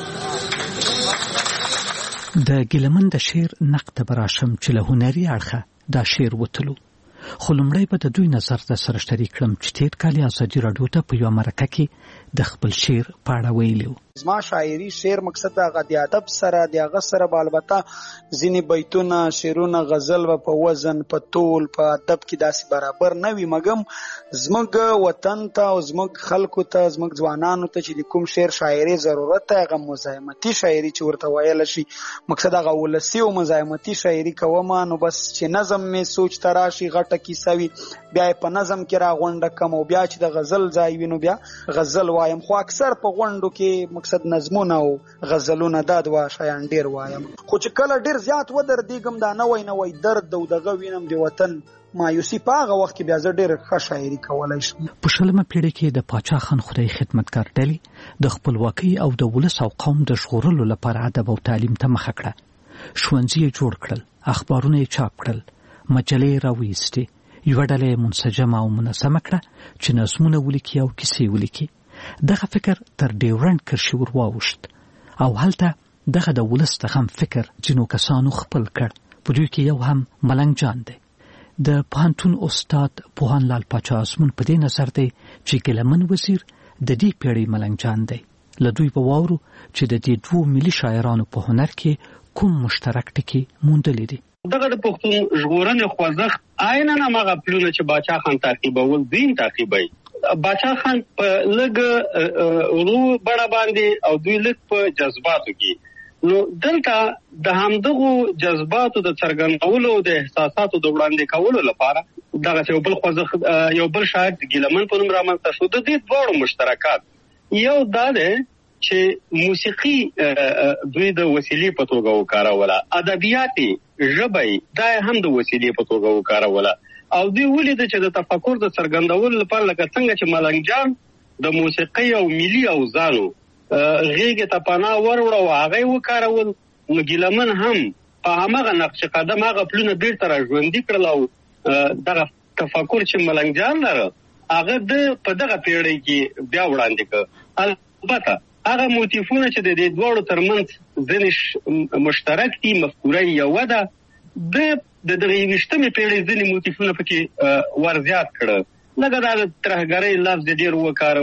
[SPEAKER 11] د ګیلمن د شعر نقد براشم چې له هنري اړخه دا شعر وتلو خو لومړی به د دوی نظر د سره شریک کړم چې تیر کال ازادي راډیو ته په یوه مرکه کې د خپل شعر په اړه ویلي و.
[SPEAKER 4] زما شاعري شعر مقصد هغه د ادب سره د هغه سره به البته ځینې بیتونه شعرونه غزل به په وزن په طول په ادب کې داسې برابر نه وي مګم زموږ وطن ته او زموږ خلکو ته زموږ ځوانانو ته چې د کوم شعر شاعري ضرورت ته هغه مزاحمتي شاعري چې ورته ویلی شي مقصد هغه ولسي او مزاحمتي شاعري کوم نو بس چې نظم مې سوچ ته راشي غټه کیسه وي بیا یې په نظم کې راغونډه کم او بیا چې د غزل ځای وي نو بیا غزل وایم خو اکثر په غونډو کې مقصد نظمونه او غزلونه دا دوه شیان ډیر وایم خو چې کله ډیر زیات ودردېږم دا نوی درد او دغه وینم د وطن مایوسي په هغه وخت کې بیا زه ډېر ښه شاعري کولی شم.
[SPEAKER 11] په شلمه پیړۍ کې د پاچا خان خدای خدمتګار ډلې د خپلواکۍ او د ولس او قوم د ژغورلو لپاره ادب او تعلیم ته مخه کړه. ښوونځي یې جوړ کړل، اخبارونه یې چاپ کړل، مجلې یې راویستې، یوه ډله یې منسجمه او منظمه کړه چې نظمونه ولیکي او کیسې ولیکي. دغه فکر تر ډیورنډ کرښې ور واوښت او هلته دغه د ولس د غم فکر ځینو کسانو خپل کړ. په دوی کې یو هم ملنګ جان دی. د پوهنتون استاد پوهان لال پاچا ازمون په دې نظر دی چې ګیلمن وزیر د دې پیړۍ ملنګ جان دی. له دوی به واورو چې د دې دوو ملي شاعرانو په هنر کې کوم مشترک ټکي موندلی دي.
[SPEAKER 15] دغه د پښتون ژغورنې خوځښت عیناً هماغه پلونه چې باچا خان تعقیبول دین تعقیبوي. باچا خان په لږ ورو بڼه باندې او دوی لږ په جذباتو کې نو دلته د همدغو جذباتو د څرګندولو د احساساتو د وړاندې کولو لپاره دغه یو بل خوځښت یو بل شاعر ګیلمن په نوم رامنځته شو. د دې دواړو مشترکات یو دا دی چې موسیقي دوی د وسیلې په توګه وکاروله، ادبیات ژبه دا هم د وسیلې په توګه وکاروله او دوی ولیدل چې د تفکر د څرګندولو لپاره لکه څنګه چې ملنګ جان د موسیقۍ او ملي اوزانو غېږې ته پناه وروړه او هغه وکارول نو ګیلمن هم په هماغه نقش قدم هغه پلونه بیرته راژوندي کړل او دغه تفکر چې ملنګ جان لره هغه په دغه پیړۍ کې بیا وړاندې کړ. البته هغه موتیفونه چې د دې دواړو ترمنځ ځینې مشترک دي مفکوره یوه ده د دغه 20مې پیړۍ ځینې موتیفونه پکې ورزیات کړه لکه دا د ترهګرۍ لفظ ډېر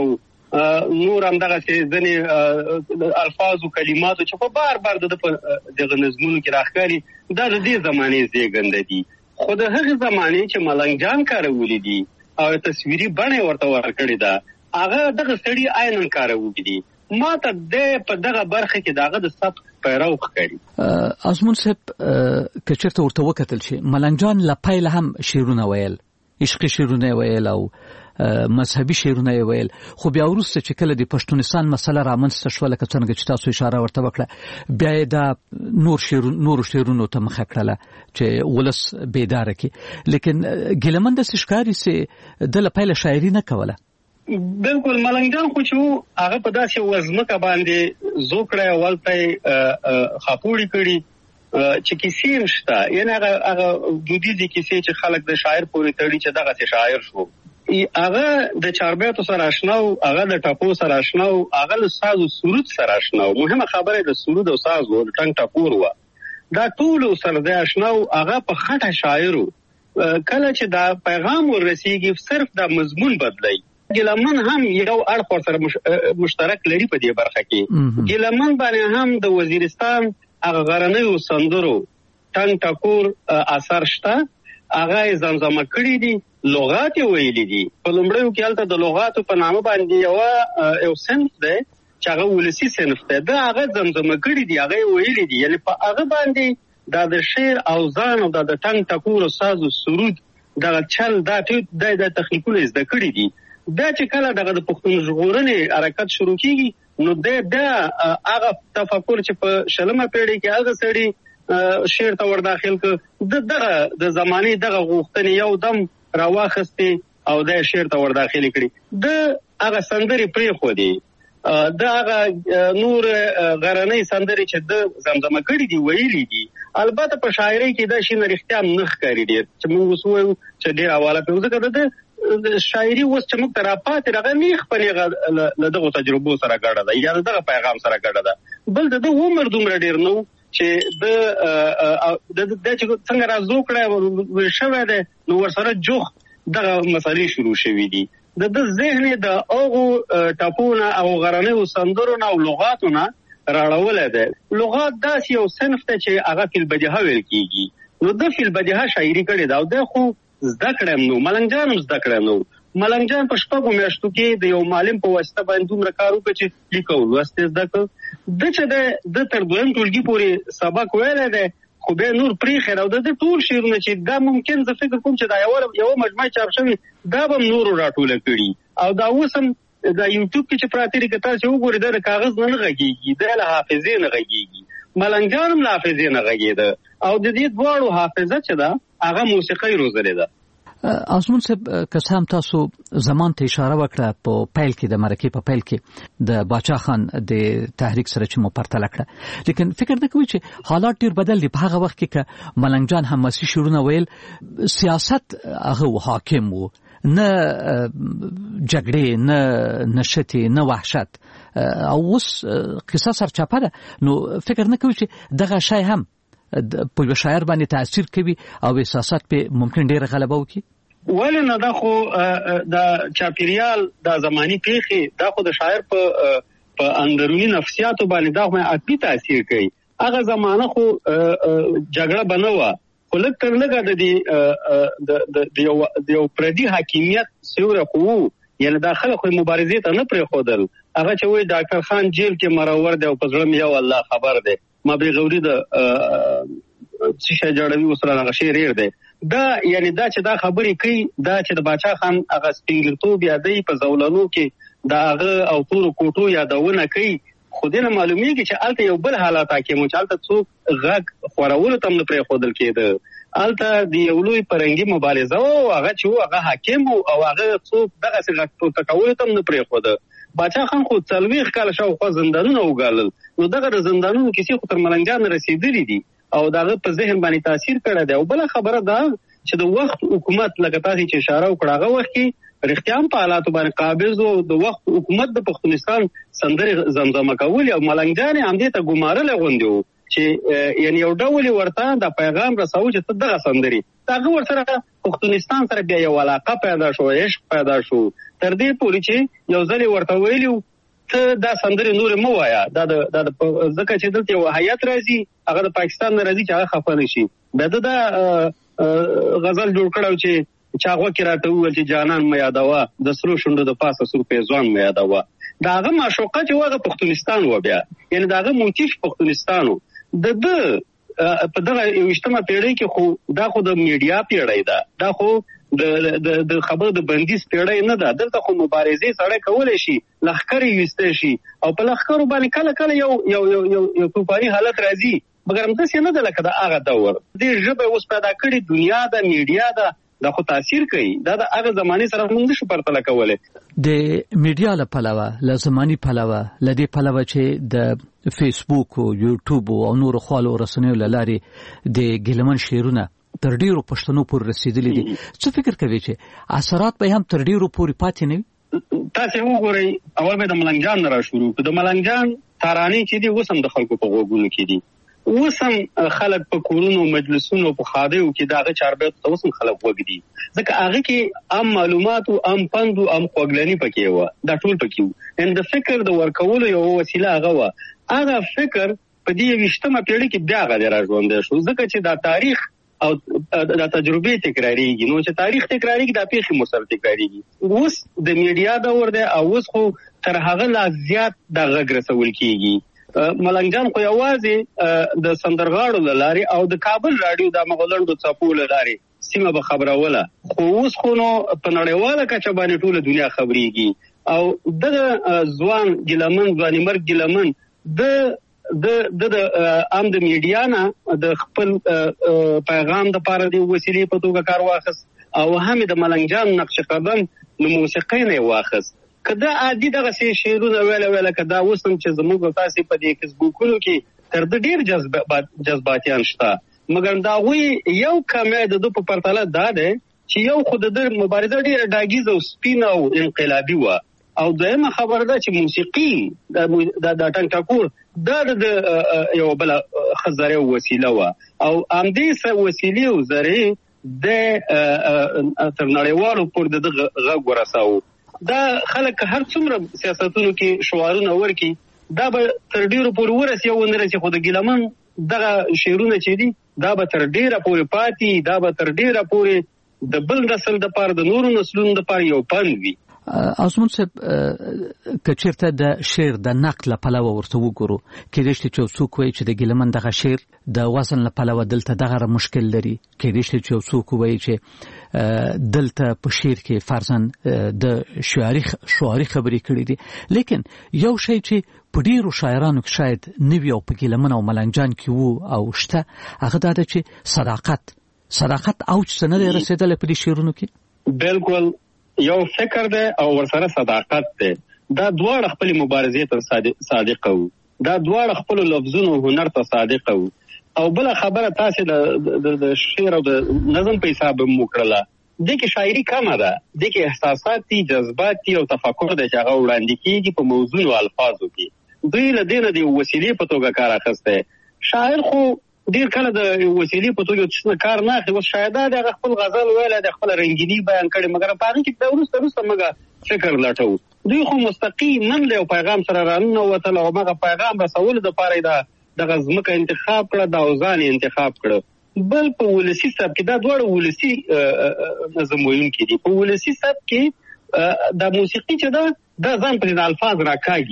[SPEAKER 15] وکارو نور همدغسې ځینې الفاظ او کلماتو چې په بار بار د دغه نظمونو کې راښکاري دا د دې زمانې زېږنده دي خو د هغې زمانې چې ملنګ جان کارولي دي او تصویري بڼه یې ورته ورکړې ده هغه دغه سړي عیناً کارولي دي. ما ته په دغه برخه کې دغه د سبک پیرو ښکاري.
[SPEAKER 11] ازمون صاحب که چېرته ورته وکتل شي ملنګ جان له پیله هم شعرونه ویل، عشقي شعرونه ویل او مذهبي شعرونه ویل خو بیا وروسته چې کله د پښتونستان مسله رامنځته شوه لکه څنګه چې تاسو اشاره ورته وکړه بیا یې دا نورو شعرونو ته مخه کړله چې ولس بیداره کړي. لیکن ګیلمن داسې ښکاري چې ده له پیله شاعري نه کوله.
[SPEAKER 15] بالکل ملنګ جان خو چې هغه په داسې وزمکه باندې زوکړی او هلته یې خاپوړي کړي چې کیسې هم شته یعنې هغه دودیزې کیسې چې خلک د شاعر پورې تړي چې دغسې شاعر شو هغه د چاربیاتو سره اشنا و هغه د ټپو سره اشنا و هغه له ساز و سرود سره اشنا و مهمه خبره د سرود او ساز و د ټنګ ټکور وه دا ټولو سره دی اشنا و هغه په خټه شاعر و کله چې دا پیغام ورسیږي صرف دا مضمون بدلی. ګیلمن هم یو اړخ سره مشترک لري په دې برخه کې. ګیلمن باندې هم د وزیرستان هغه غرنیو سندرو ټنګ ټکور اثر شته هغه یې زمزمه کړي دي لغات یې ویلي دي. په لومړیو کې هلته د لغاتو په نامه باندې یو صنف دی چې هغه ولسي صنف دی دا هغه زمزمه کړي دي هغه یې ویلي دي یعنې په هغه باندې دا د شعر او ځان او د ټنګ ټکور او ساز او سرود دا چل دا د تخنیکونه زده کړی دي. دا چې کله دغه د پښتون ژغورنې حرکت شروع کیږي نو د هغه تفکر چې په شلمه پیړۍ کې هغه سړي شعر ته ور داخل ک د زمانه دغه غوښتنې یو دم راواخستې او د شعر ته ور داخل کړي. د هغه سندري پرې خو دي د هغه نور غرنۍ سندري چې د زمزمه کړي دي ویلي دي. البته په شاعرۍ کې دا شي نرختیا نه ښکاري ډیر چې موږ وسوو چې ډیر حواله په ځکه د شاعري اوس چې موږ تراپات راغلی خپل له دغه تجربو سره ګډه ده یا دغه پیغام سره ګډه ده. بل د عمر دومره ډیر نو چې د چې څنګه راځو کړه شوه ده نو ورسره جوخ دغه مسالې شروع شوې دي. د ذهن د اوغو ټاپونه او غرنیو سندرونه او لغاتونه راړول ده. لغات داسې یو صنف ته چې هغه فل بدیهه ویل کیږي. نو د فل بدیهه شاعري کړي دا او د خو زده کړم نو ملنګ جان زده کړم نو ملنګ جان په شپږو میاشتو کې د یو معلم په واسطه باندې دومره کار وکړ چې لیکو لوست زده کړ. د چې د تر دویم ټولګي پورې سبق ویل ده خو به نور پرې خیر او د ټول شعرونه چې دا ممکن زه فکر کوم چې دا یو مجموعه چاپ شوی دا به نور راټول کړي او دا اوسم دا یوټیوب کې چې پراتی کتاب چې وګورئ د کاغذ نه غږیږي د حافظې نه غږیږي. ملنګان له حافظې نه غږیده او د دې دواړو حافظه چې دا هغه موسیقي روزلې ده.
[SPEAKER 11] ازمون صاحب که هم تاسو زمان ته اشاره وکړه په پیل کې د مرکې په پیل کې د باچا خان د تحریک سره چې مو پرتله کړه لیکن فکر نه کوي چې حالات ډیر بدل دي. په هغه وخت کې که ملنګ جان حماسي شعرونه ویل سیاست هغه حاکم وو نه جګړې نه نشتی نه وحشت او اوس قصه سرچپه ده نو فکر نه کوي چې دغه شی هم په یو شاعر باندې تاثیر کوي او احساسات په ممکن ډیر غلبه وکړي.
[SPEAKER 15] ولنه دا خو د چاپیریال د زماني پیښې دا خو د شاعر په اندرونی نفسیاتو باندې دا هم عقلي تاثیر کوي. هغه زمانه خو جګړه بنوه خو لږ تر لږه د یو پردي حاکمیت سیوره خو یعنی داخله خو مبارزې ته نه پرې خودل. هغه چې وای ډاکټر خان جیل کې مرور دی او په زړه یو الله خبر دی ما به غوري د شیشه جوړوي وسره هغه شی ریر دی. دا یعنی دا چې دا خبرې کوي دا چې د باچا خان هغه سپینګلتوب یادې په زولانو کې دا هغه او تور کوټو یادونه کوي خو دې نه معلومیږي چې الته یو بل حالات کې مو چالت څوک غږ خورول تم نه پرې خودل کېده الته دی یو لوی پرنګي مبارزه او هغه چې هغه حاکم او هغه څوک دغه څنګه تکول تم نه پرې خوده. باچا خان خو 40 کال شاوخوا زندانونه وګالل نو دغه زندانونو کیسې خو تر ملنګجان رسیدلې دي او دغه په ذهن باندې تاثیر کړی دی. او بل خبره ده چې د وخت حکومت لکه تاسو چې اشاره وکړه هغه وخت کې رښتیا په حالاتو باندې قابض او د وخت حکومت د پښتونستان سندري زمزمه کول او ملنګجان هم دې ته ګمارل غوندي چې یعنی یو ډول ورته د پیغام رسو چې دغه سندري هغه ورسره پښتونستان سره بیا یو علاقه پیدا شو عشق پیدا شو تر دې پورې چې یو ځل ورته ویلو ته دا سندري نور مو وایا دا ځکه چې دلته یو هیئت راځي هغه د پاکستان نه راځي چې هغه خفه نشي دا غزل جوړ کړو چې چاغو کې راته وویل چې جانان مې یادوا د سرو شونډو د پاسه سر پیزوان مې یادوا. دا هغه معشوقه چې هغه پښتونستان و بیا یعنی دا هغه موتیف پښتونستانو د په دغه 20مه پیړۍ کې خو دا خو د میډیا پیړۍ ده دا خو د خبر د بندیز پیړۍ نه ده. دلته خو مبارزې سره کولای شي لخر یوسته شي او په لخر باندې کله کله یو توپاني حالت راځي مګر هم څه نه ده لکه دا هغه دور دې ژبه اوس پیدا کړي دنیا د میډیا ده دا خو تاثیر کوي دا د هغه زماني سره موږ نشو پرتله کولای.
[SPEAKER 11] د میډیا له پلوه له زماني پلوه لدی پلوه چې د فیسبوک او یوټیوب او نور خالو رسنیو لاري د ګلمن شعرونه تر ډیرو پښتنو پورې رسیدلي دي. څه فکر کوي چې اثرات به هم تر ډیرو پورې پاتې نه وي؟
[SPEAKER 15] تاسو وګورئ اول به د ملنګجان را شروع کړو. د ملنګجان ترانې چې دي وسم د خلکو په غوږونو کې دي وسم خلک په کورونو مجلسونو په خاډیو کې داغه چاربه ته وسم خلک وګدي ځکه هغه کې عام معلومات او عام پند او عام خوګلنی پکې و دا ټول پکې و ان د فکر د ورکولو یو وسیله هغه و هغه فکر په دې 20مه پیړۍ کې بیا غوړ راځوندې شو ځکه چې دا تاریخ او دا تجربه تکراریږي نو چې تاریخ تکراریږي دا پیښې مسل تکراریږي. اوس د میډیا دور دی او اوس خو تر هغه لا زیات د غږ رسول کیږي ملنګ جان خو یوازې د سندرغاړو لاري او د کابل رادیو د مغولندو چاپو لاري سیمه به خبروله، خو اوس خو نو په نړیواله کچه باندې ټوله دنیا خبريږي او د ځوان ګیلمن ځواني مرګ ګیلمن د عام د میډیا نه د خپل پیغام د پاره دی وسیلې په توګه کار واخص او هم د ملنګ جان نقش قدم نو موسیقي نه واخص. کدا عادي دغه سي شعرونه ویل کدا وسم چې زموږ تاسو په دې فیسبوکونو کې تر د ډیر جذباتيان شته، مګر دا وی یو کمه د په پرتله دا ده چې یو خود د مبارزه ډیره ډاګیزه او سپینه او انقلابي و او دغه خبره ده چې موسیقي د ټنګ د یو بل خزره وسیله و او ام دې وسیله او زری د تر نړیوالو پر د غږ ورساو. دا خلک هر څومره سیاستونو کې شعارونه ورکي دا به تر ډیرو پورې ورسي او نه رسي، خو د ګیلمن دغه شعرونه چې دي دا به تر ډیره پورې پاتې، دا به تر ډیره پورې د بل نسل د پاره د نورو نسلونو د پاره یو پند وي.
[SPEAKER 11] ازمون صاحب کچرته د شعر د نقل په لور ورته وګورو کې دشت چې څوک وایي چې د ګیلمن دغه شعر د وزن په لور دلته دغه مشکل لري، کې دشت چې څوک وایي چې دلته په شعر کې فرضاً د شعاري خبرې کړې دي، لیکن یو شی چې په ډیرو شاعرانو کې شاید نوی او په ګیلمن او ملنګ جان کې وو او شته هغه دا چې صداقت او چې نه رسیدل په دې شعرونو کې.
[SPEAKER 15] بالکل یو فکر ده او ورسره صداقت ده، دا دواړه خپل مبارزې ته صادق وو، دا دواړه خپل لفظونو هنر ته صادق وو. او بل خبره تاسو د شعر او د نظم په حساب موکړه د کې شاعري کمه ده، د کې احساساتي جذباتي او تفکر د هغه وړاندې کیږي په موضوع او الفاظو کې. دوی له دې نه د وسیلې په توګه کار اخیسته، شاعر خو ډیر کله د وسیلې په توګه څه کار نه اخلي، شاید د خپل غزل ویل د خپل رنگینی بیان کړي، مګر په هغه کې د ورسته مګه فکر لاټو. دوی خو مستقیما له پیغام سره رانه وته او هغه پیغام رسول د پاره د غزمکه انتخاب کړه، د اوزان انتخاب کړه. بل په ولسی سب کې دا دوړ ولسی نظم ویونکي دي، په ولسی سب کې د موسیقي چې دا ځان په الفاظ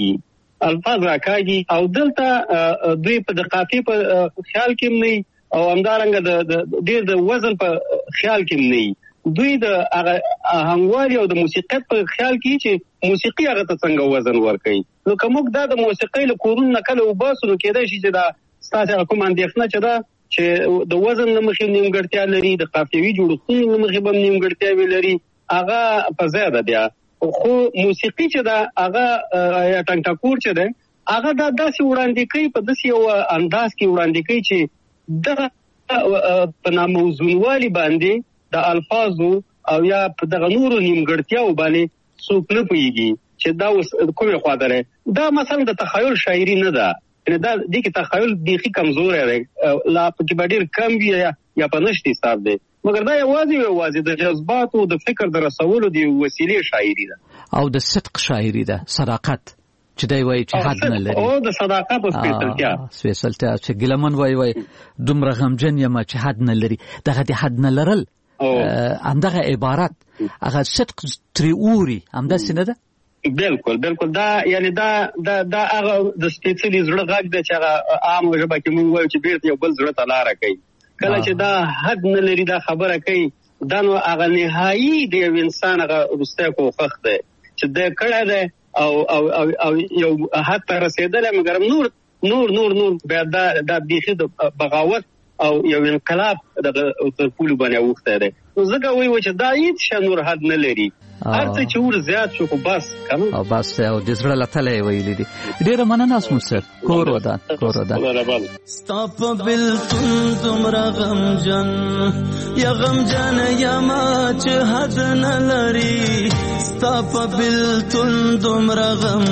[SPEAKER 15] راکاږي او دلته دوی په د قافیه په خیال کې نه او همدارنګه د ډیر د وزن په خیال کې نه، دوی د هنګوالي او د موسیقي په خیال کې چې موسیقي هغه ته څنګه وزن ورکړي. نو کومک دا د موسیقي له کورون نکله وباسو کېدای شي چې دا ستاسو کوم اندېښنه چې دا چې د وزن لمخې نیمګړتیا لري، د قافیوي جوړښتونو لمخې به نیمګړتیا لري، هغه په زیاده دی. خو موسیقي چې دا هغه یا ټنګ چې ده هغه دا داسې وړاندې کوي، په داسې یو انداز کې وړاندې کوي چې دغه په ناموزونوالي باندې د الفاظو او یا په دغه نورو نیمګړتیاو باندې څوک نه پوهیږي چې دا اوس کومه خوا ده. دا مثلا د تخیل شاعري نه ده، دا د کې تخیل بیخي کمزور دی، لا په ډیر کم وي یا په نشتی حساب دی، مګر دا یوازې د جذباتو د فکر د رسولو دی وسیلې شاعري ده
[SPEAKER 11] او د صدق شاعري ده، صداقت چې دی وایي چې حد نه لري،
[SPEAKER 15] او د صداقت او
[SPEAKER 11] سپیڅلتیا چې ګیلمن وایي دومره غمجن یم چې حد نه لري، دغه د حد نه لرل همدغه عبارت هغه صدق تریوري همداسې نه ده.
[SPEAKER 15] بالکل دا یعنی دا هغه د سپیڅلي زړه غږ دی چې هغه عام ژبه کې موږ وایو چې بیرته یو بل زړه ته لاره کوي. کله چې دا حد نه لري دا خبره کوي، دا نو هغه نهایي د یو انسان هغه وروستی کوښښ دی چې دی کړی دی او یو حد ته رسېدلی، مګر نور بیا دا بیخي د بغاوت او یو انقلاب دغه تر پولو باندې اوښتی دی. نو ځکه وایو چې دا هېڅ شی نور حد نه لري، هر څه چې ور زیات شو خو بس
[SPEAKER 11] او بس او د زړه له تله یې ویلي دي. ډېره مننه اسمون صاحب، کور ودان.
[SPEAKER 3] ستا په بېلتون دومره غمجن یا غمجن یما چې حد نه لري، ستا په بېلتون دومره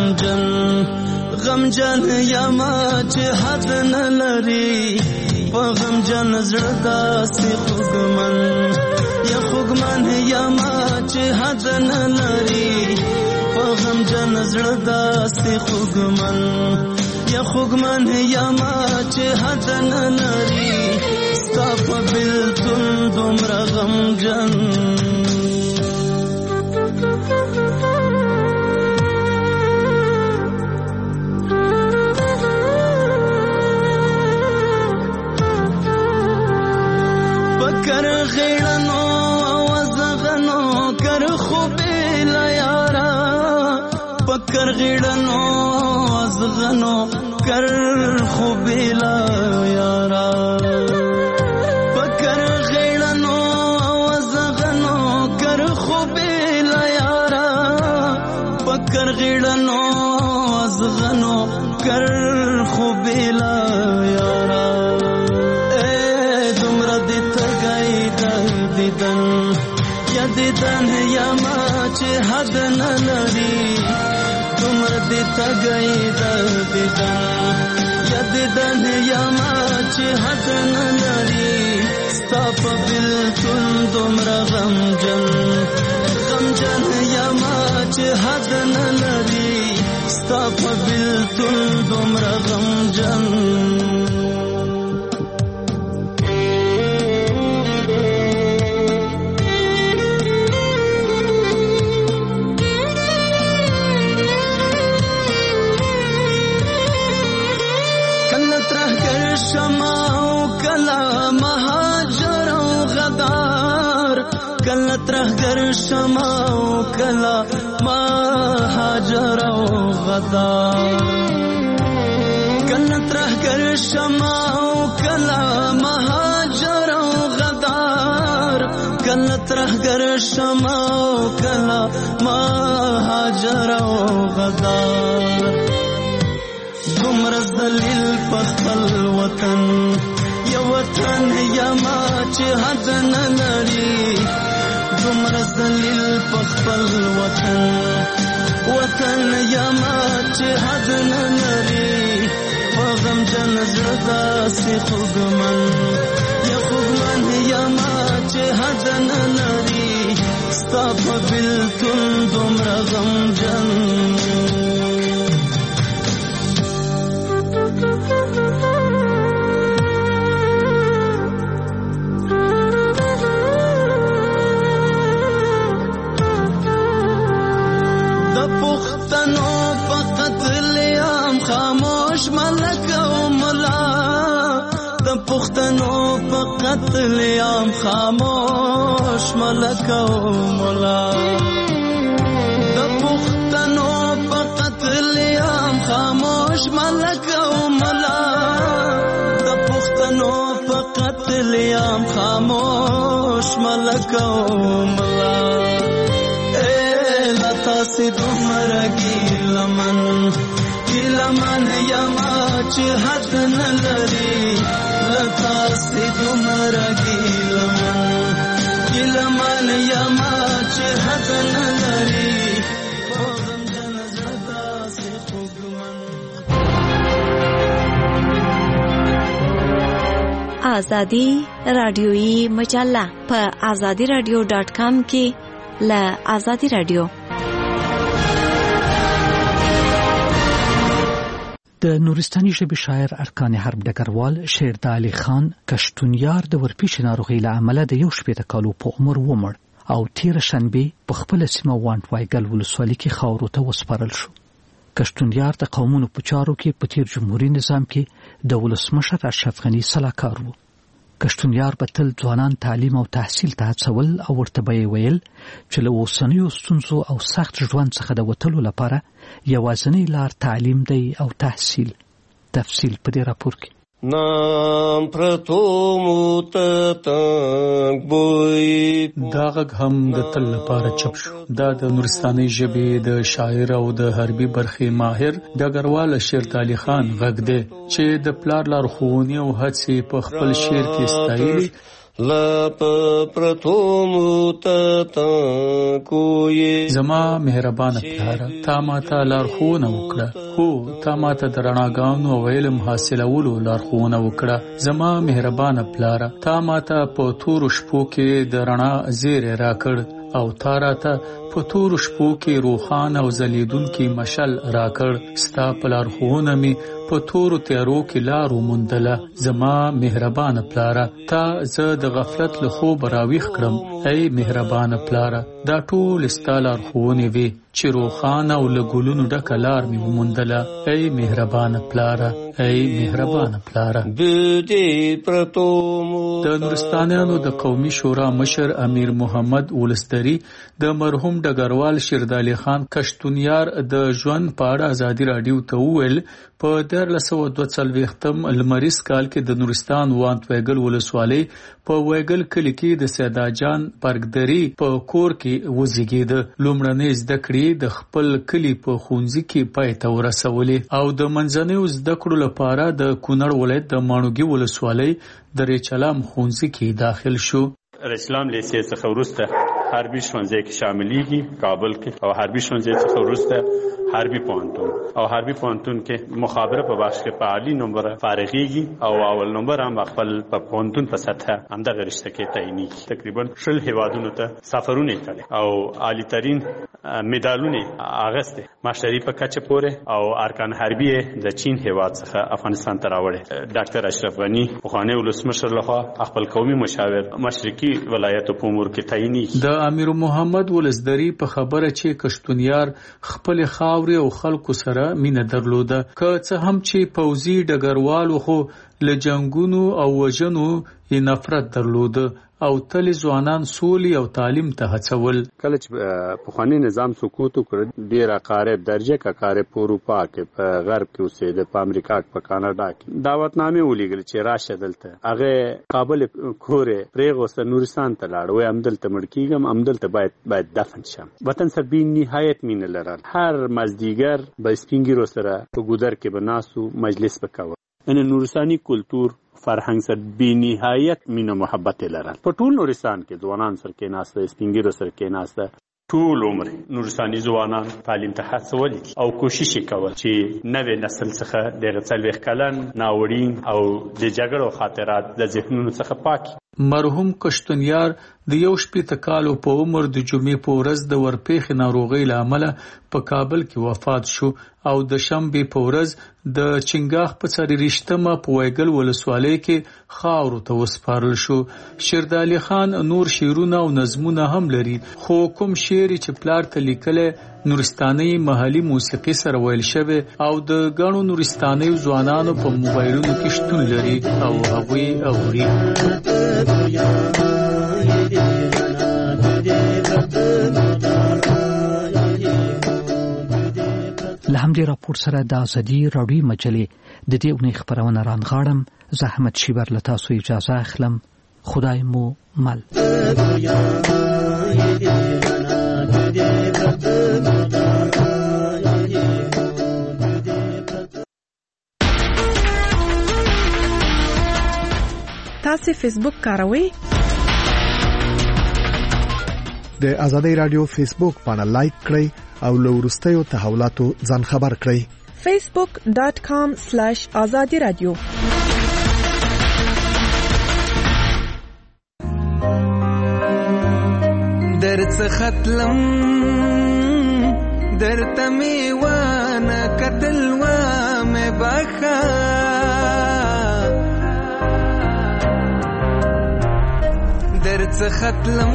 [SPEAKER 3] غمجن یما چې حد نه لري، په غمجن زړه داسې خوږمن یما چې حد نه لري، په غمجن زړه داسې خوږمن یما چې حد نه لري، ستا په بېلتون دومره غمجن. پکر غیړنو وزغنو کر خوبې لا یارا پکر غیړنو وزغنو کر خوبې لا یارا پکر غیړنو وزغنو کر خوبې لا یارا پکر غیړنو وزغنو کر خوبې لا یارا دیدن یما چې حد نه لري تمر دې تګي دیدن یا دیدن یما چې حد نه لري ستا په بلتون دومره غمجن یما چې حد نه لري ستا په بلتون دومره غمجن کله ترهګر شمه او کله مهاجر او غدار کله ترهګر شمه او کله مهاجر او غدار کله ترهګر شمه او کله مهاجر او غدار دومره ذلیل په خپل وطن یو وطن یما چې حد نه لري دومره ذلیل په خپل وطن یما چې حد نه لري په غمجن زړه داسې خوږمن یما چې حد نه لري ستا په بلتون دومره غمجن پښتنو په قتل عام خاموش ملک او مولا د پښتنو په قتل عام خاموش ملک او مولا د پښتنو په قتل عام خاموش ملک او مولا لتا سي دومره ګیلمن یما چې حد نه لري لتا سي دومره ګیلمن یما چې حد نه لري غمجن زړه داسې خوږمن
[SPEAKER 2] آزادي رادیويي مجله په azadiradio.com کې له آزادي رادیو
[SPEAKER 11] د نورستاني ژبې شاعر ارکان حرب ډګروال شیر د علي خان کشتونیار د ورپېښې ناروغۍ له امله د 11 کالو په عمر ومړ او تیر شنبه په خپل سیمه وانټ وایګل ولسوالۍ کې خاورو ته وسپارل شو. کشتونیار د قومونو په چارو کې په تیر جمهوریت نظام کې د ولسمشر اشرف غني سلاکار و. کشتونیار به تل ځوانان تعلیم او تحصیل ته هڅول او ورته به ویل چې له اوسنیو ستونزو او سخت ژوند څخه د وتلو لپاره یوازینی لار تعلیم دی او تحصیل. تفصیل په دې راپور کې.
[SPEAKER 16] نام پرتو موت تنگ بوی
[SPEAKER 22] دا غږ هم د تل لپاره چپ شو. دا د نورستاني ژبې د شاعر او د حربي برخې ماهر ډګروال شیر علي خان غږ دی چې د پلار لارښوونې او هڅې په خپل شعر کې ستایي.
[SPEAKER 16] لا پرتو موت تنگوی
[SPEAKER 22] زما مهربانه پلاره تا ماته لارښوونه وکړه هو تا ماته د رڼاګانو او علم حاصلولو لارښوونه وکړه. زما مهربانه پلاره تا ماته په تورو شپو کې د رڼا زیری راکړ او تا راته په تورو شپو کې روښانه او ځلیدونکي مشل راکړ. ستا په لارښوونه مې په تورو تیارو کې لار وموندله. زما مهربانه پلاره تا زه د غفلت له خوب راویښ کړم. ای مهربانه پلاره دا ټول ستا لارښوونې وې چې روښانه او له ګلونو ډکه لار مې وموندله. ای مهربانه پلاره، ای مهربانه پلاره. د نورستانیانو د قومي شورا مشر امیر محمد ولسدری د مرحوم ډګروال شیردالي خان کشتونیار د ژوند په اړه ازادي راډیو ته وویل په 1942 لمریز کال کې د نورستان وانت ویګل ولسوالۍ په ویګل کلی کې د سیدا جان پرګدری په کور کې وزیږید. لومړنۍ زده کړې د خپل کلی په ښوونځي کې پای ته ورسولې او د منځنیو زده کړو لپاره د کونړ ولایت د ماڼوګي ولسوالۍ د ریچلام ښوونځي کې داخل شو.
[SPEAKER 7] ریچلام لیسې څخه وروسته حربي ښوونځي کې شاملېږي کابل کې، او حربي ښوونځي څخه وروسته حربي پوهنتون، او حربي پوهنتون کې مخابره په بخش کې په عالی نمبر فارغېږي او اول نمبر هم خپل په پوهنتون په سطح همدغه رشته کې تعینېږي. تقریبا 10 هیوادونو ته سفرونه کړي او عالی ترین مډالونه اغسته ماشري په کچه پورې، او ارکان حربي د چین هیواد څخه افغانستان ته راوړي. ډاکټر اشرف غنی پخوانی ولسمشر لخوا خپل قومي مشاور مشرقي ولایتو په امور کې تعینېږي.
[SPEAKER 22] د امیر محمد ولسدری په خبره چې کشتونیار خپل خاورې او خلکو سره مینه درلوده، که څه هم چې پوځي ډګروالو خو له جنگونو او وژنو یې نفرت درلوده او تل ځوانان سولې او تعلیم ته هڅول.
[SPEAKER 7] کله چې پخوانی نظام سقوط وکړ، ډیر اقارب درجه کا اقارب په اروپا کې په غرب کې اوسېده، په امریکا کې، په کاناډا کې دعوتنامې ولېږل چې راشه دلته. هغه کابل کورې پرېغوسته نورستان ته لاړ، وای همدلته مړ کېږم، همدلته باید دفن شم. وطن سره بې نهایت مینه لرل. هر مازدیګر به سپین ږیرو سره په ګودر کې به ناستو، مجلس به کوو. ان نورستاني کلتور فرهنګ سره بې نهایت مینه محبت لرل. په ټول نورستان کې ځوانان سره کې ناسته، سپین ږیرو سره کې ناسته، ټول عمر نورستاني ځوانان تعلیم ته هڅول او کوشش کول چې نوې نسل څخه د 40 کلن ناوړین او د جګړو خاطرات د ذهنونو څخه پاکي.
[SPEAKER 22] مرحوم کشتونیار د 18 کالو په عمر د جمعې په ورځ د ورپېښې ناروغۍ له امله په کابل کې وفات شو او د شنبې په ورځ د چنګاښ په 43مه په ویګل ولسوالۍ کې خاورو ته وسپارل شو. شیردالي خان نور شعرونه او نظمونه هم لري، خو کوم شعر چې پلار ته لیکلی نورستاني محلي موسیقي سره ویل شوی او د غنو نورستاني ځوانانو په موبایلونو کې شتون لري او هغوی اوري.
[SPEAKER 11] له همدې راپور سره د ازادي راډیو مجلې د دې اونۍ خبرونه رانغاړم. زه احمد شیبر له تاسو اجازه اخلم. خدای مو مل.
[SPEAKER 8] تاسو فیسبوک کاروئ؟
[SPEAKER 5] د ازادي راډیو فیسبوک باندې لایک کړئ او له وروستیو تحولاتو ځان خبر کړئ.
[SPEAKER 8] facebook.com/azadiradio.
[SPEAKER 3] درڅ ختلم درته میوانه قتل و مې بخا درڅ ختلم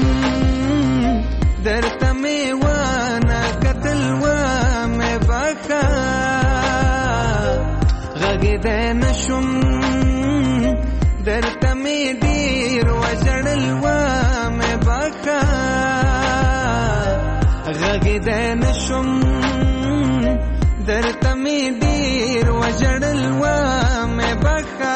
[SPEAKER 3] درته میوانه قتل و مې بخا غږېدی نشم درته مې ډېر وژړل و مې بخا غږېدی نشم درته مې ډېر وژړل و مې بخا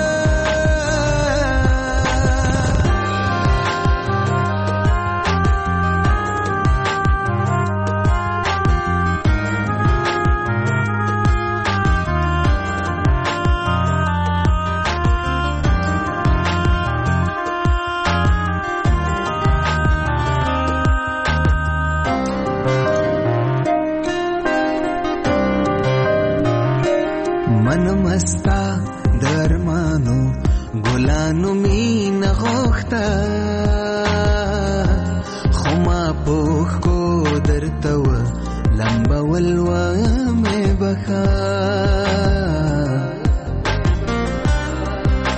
[SPEAKER 3] مستا درمانو ګلانو مين غوخته خما پوخ کو درته و لمبا ولوا مې بخا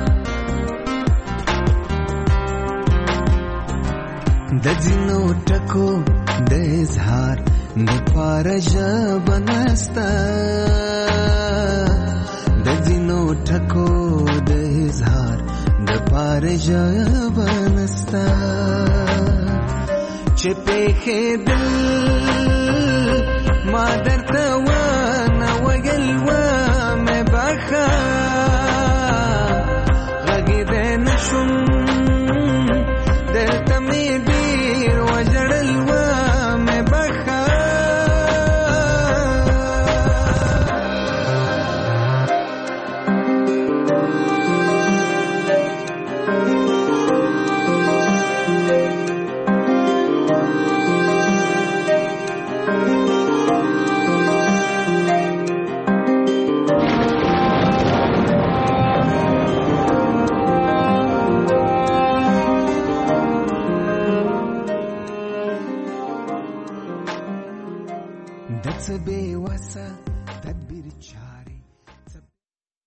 [SPEAKER 3] د ځینو ټکو ټکو د اظهار د پاره ژبه نسته د ځینو ټکو د اظهار د پاره ژبه نسته چې پېښېدل ما در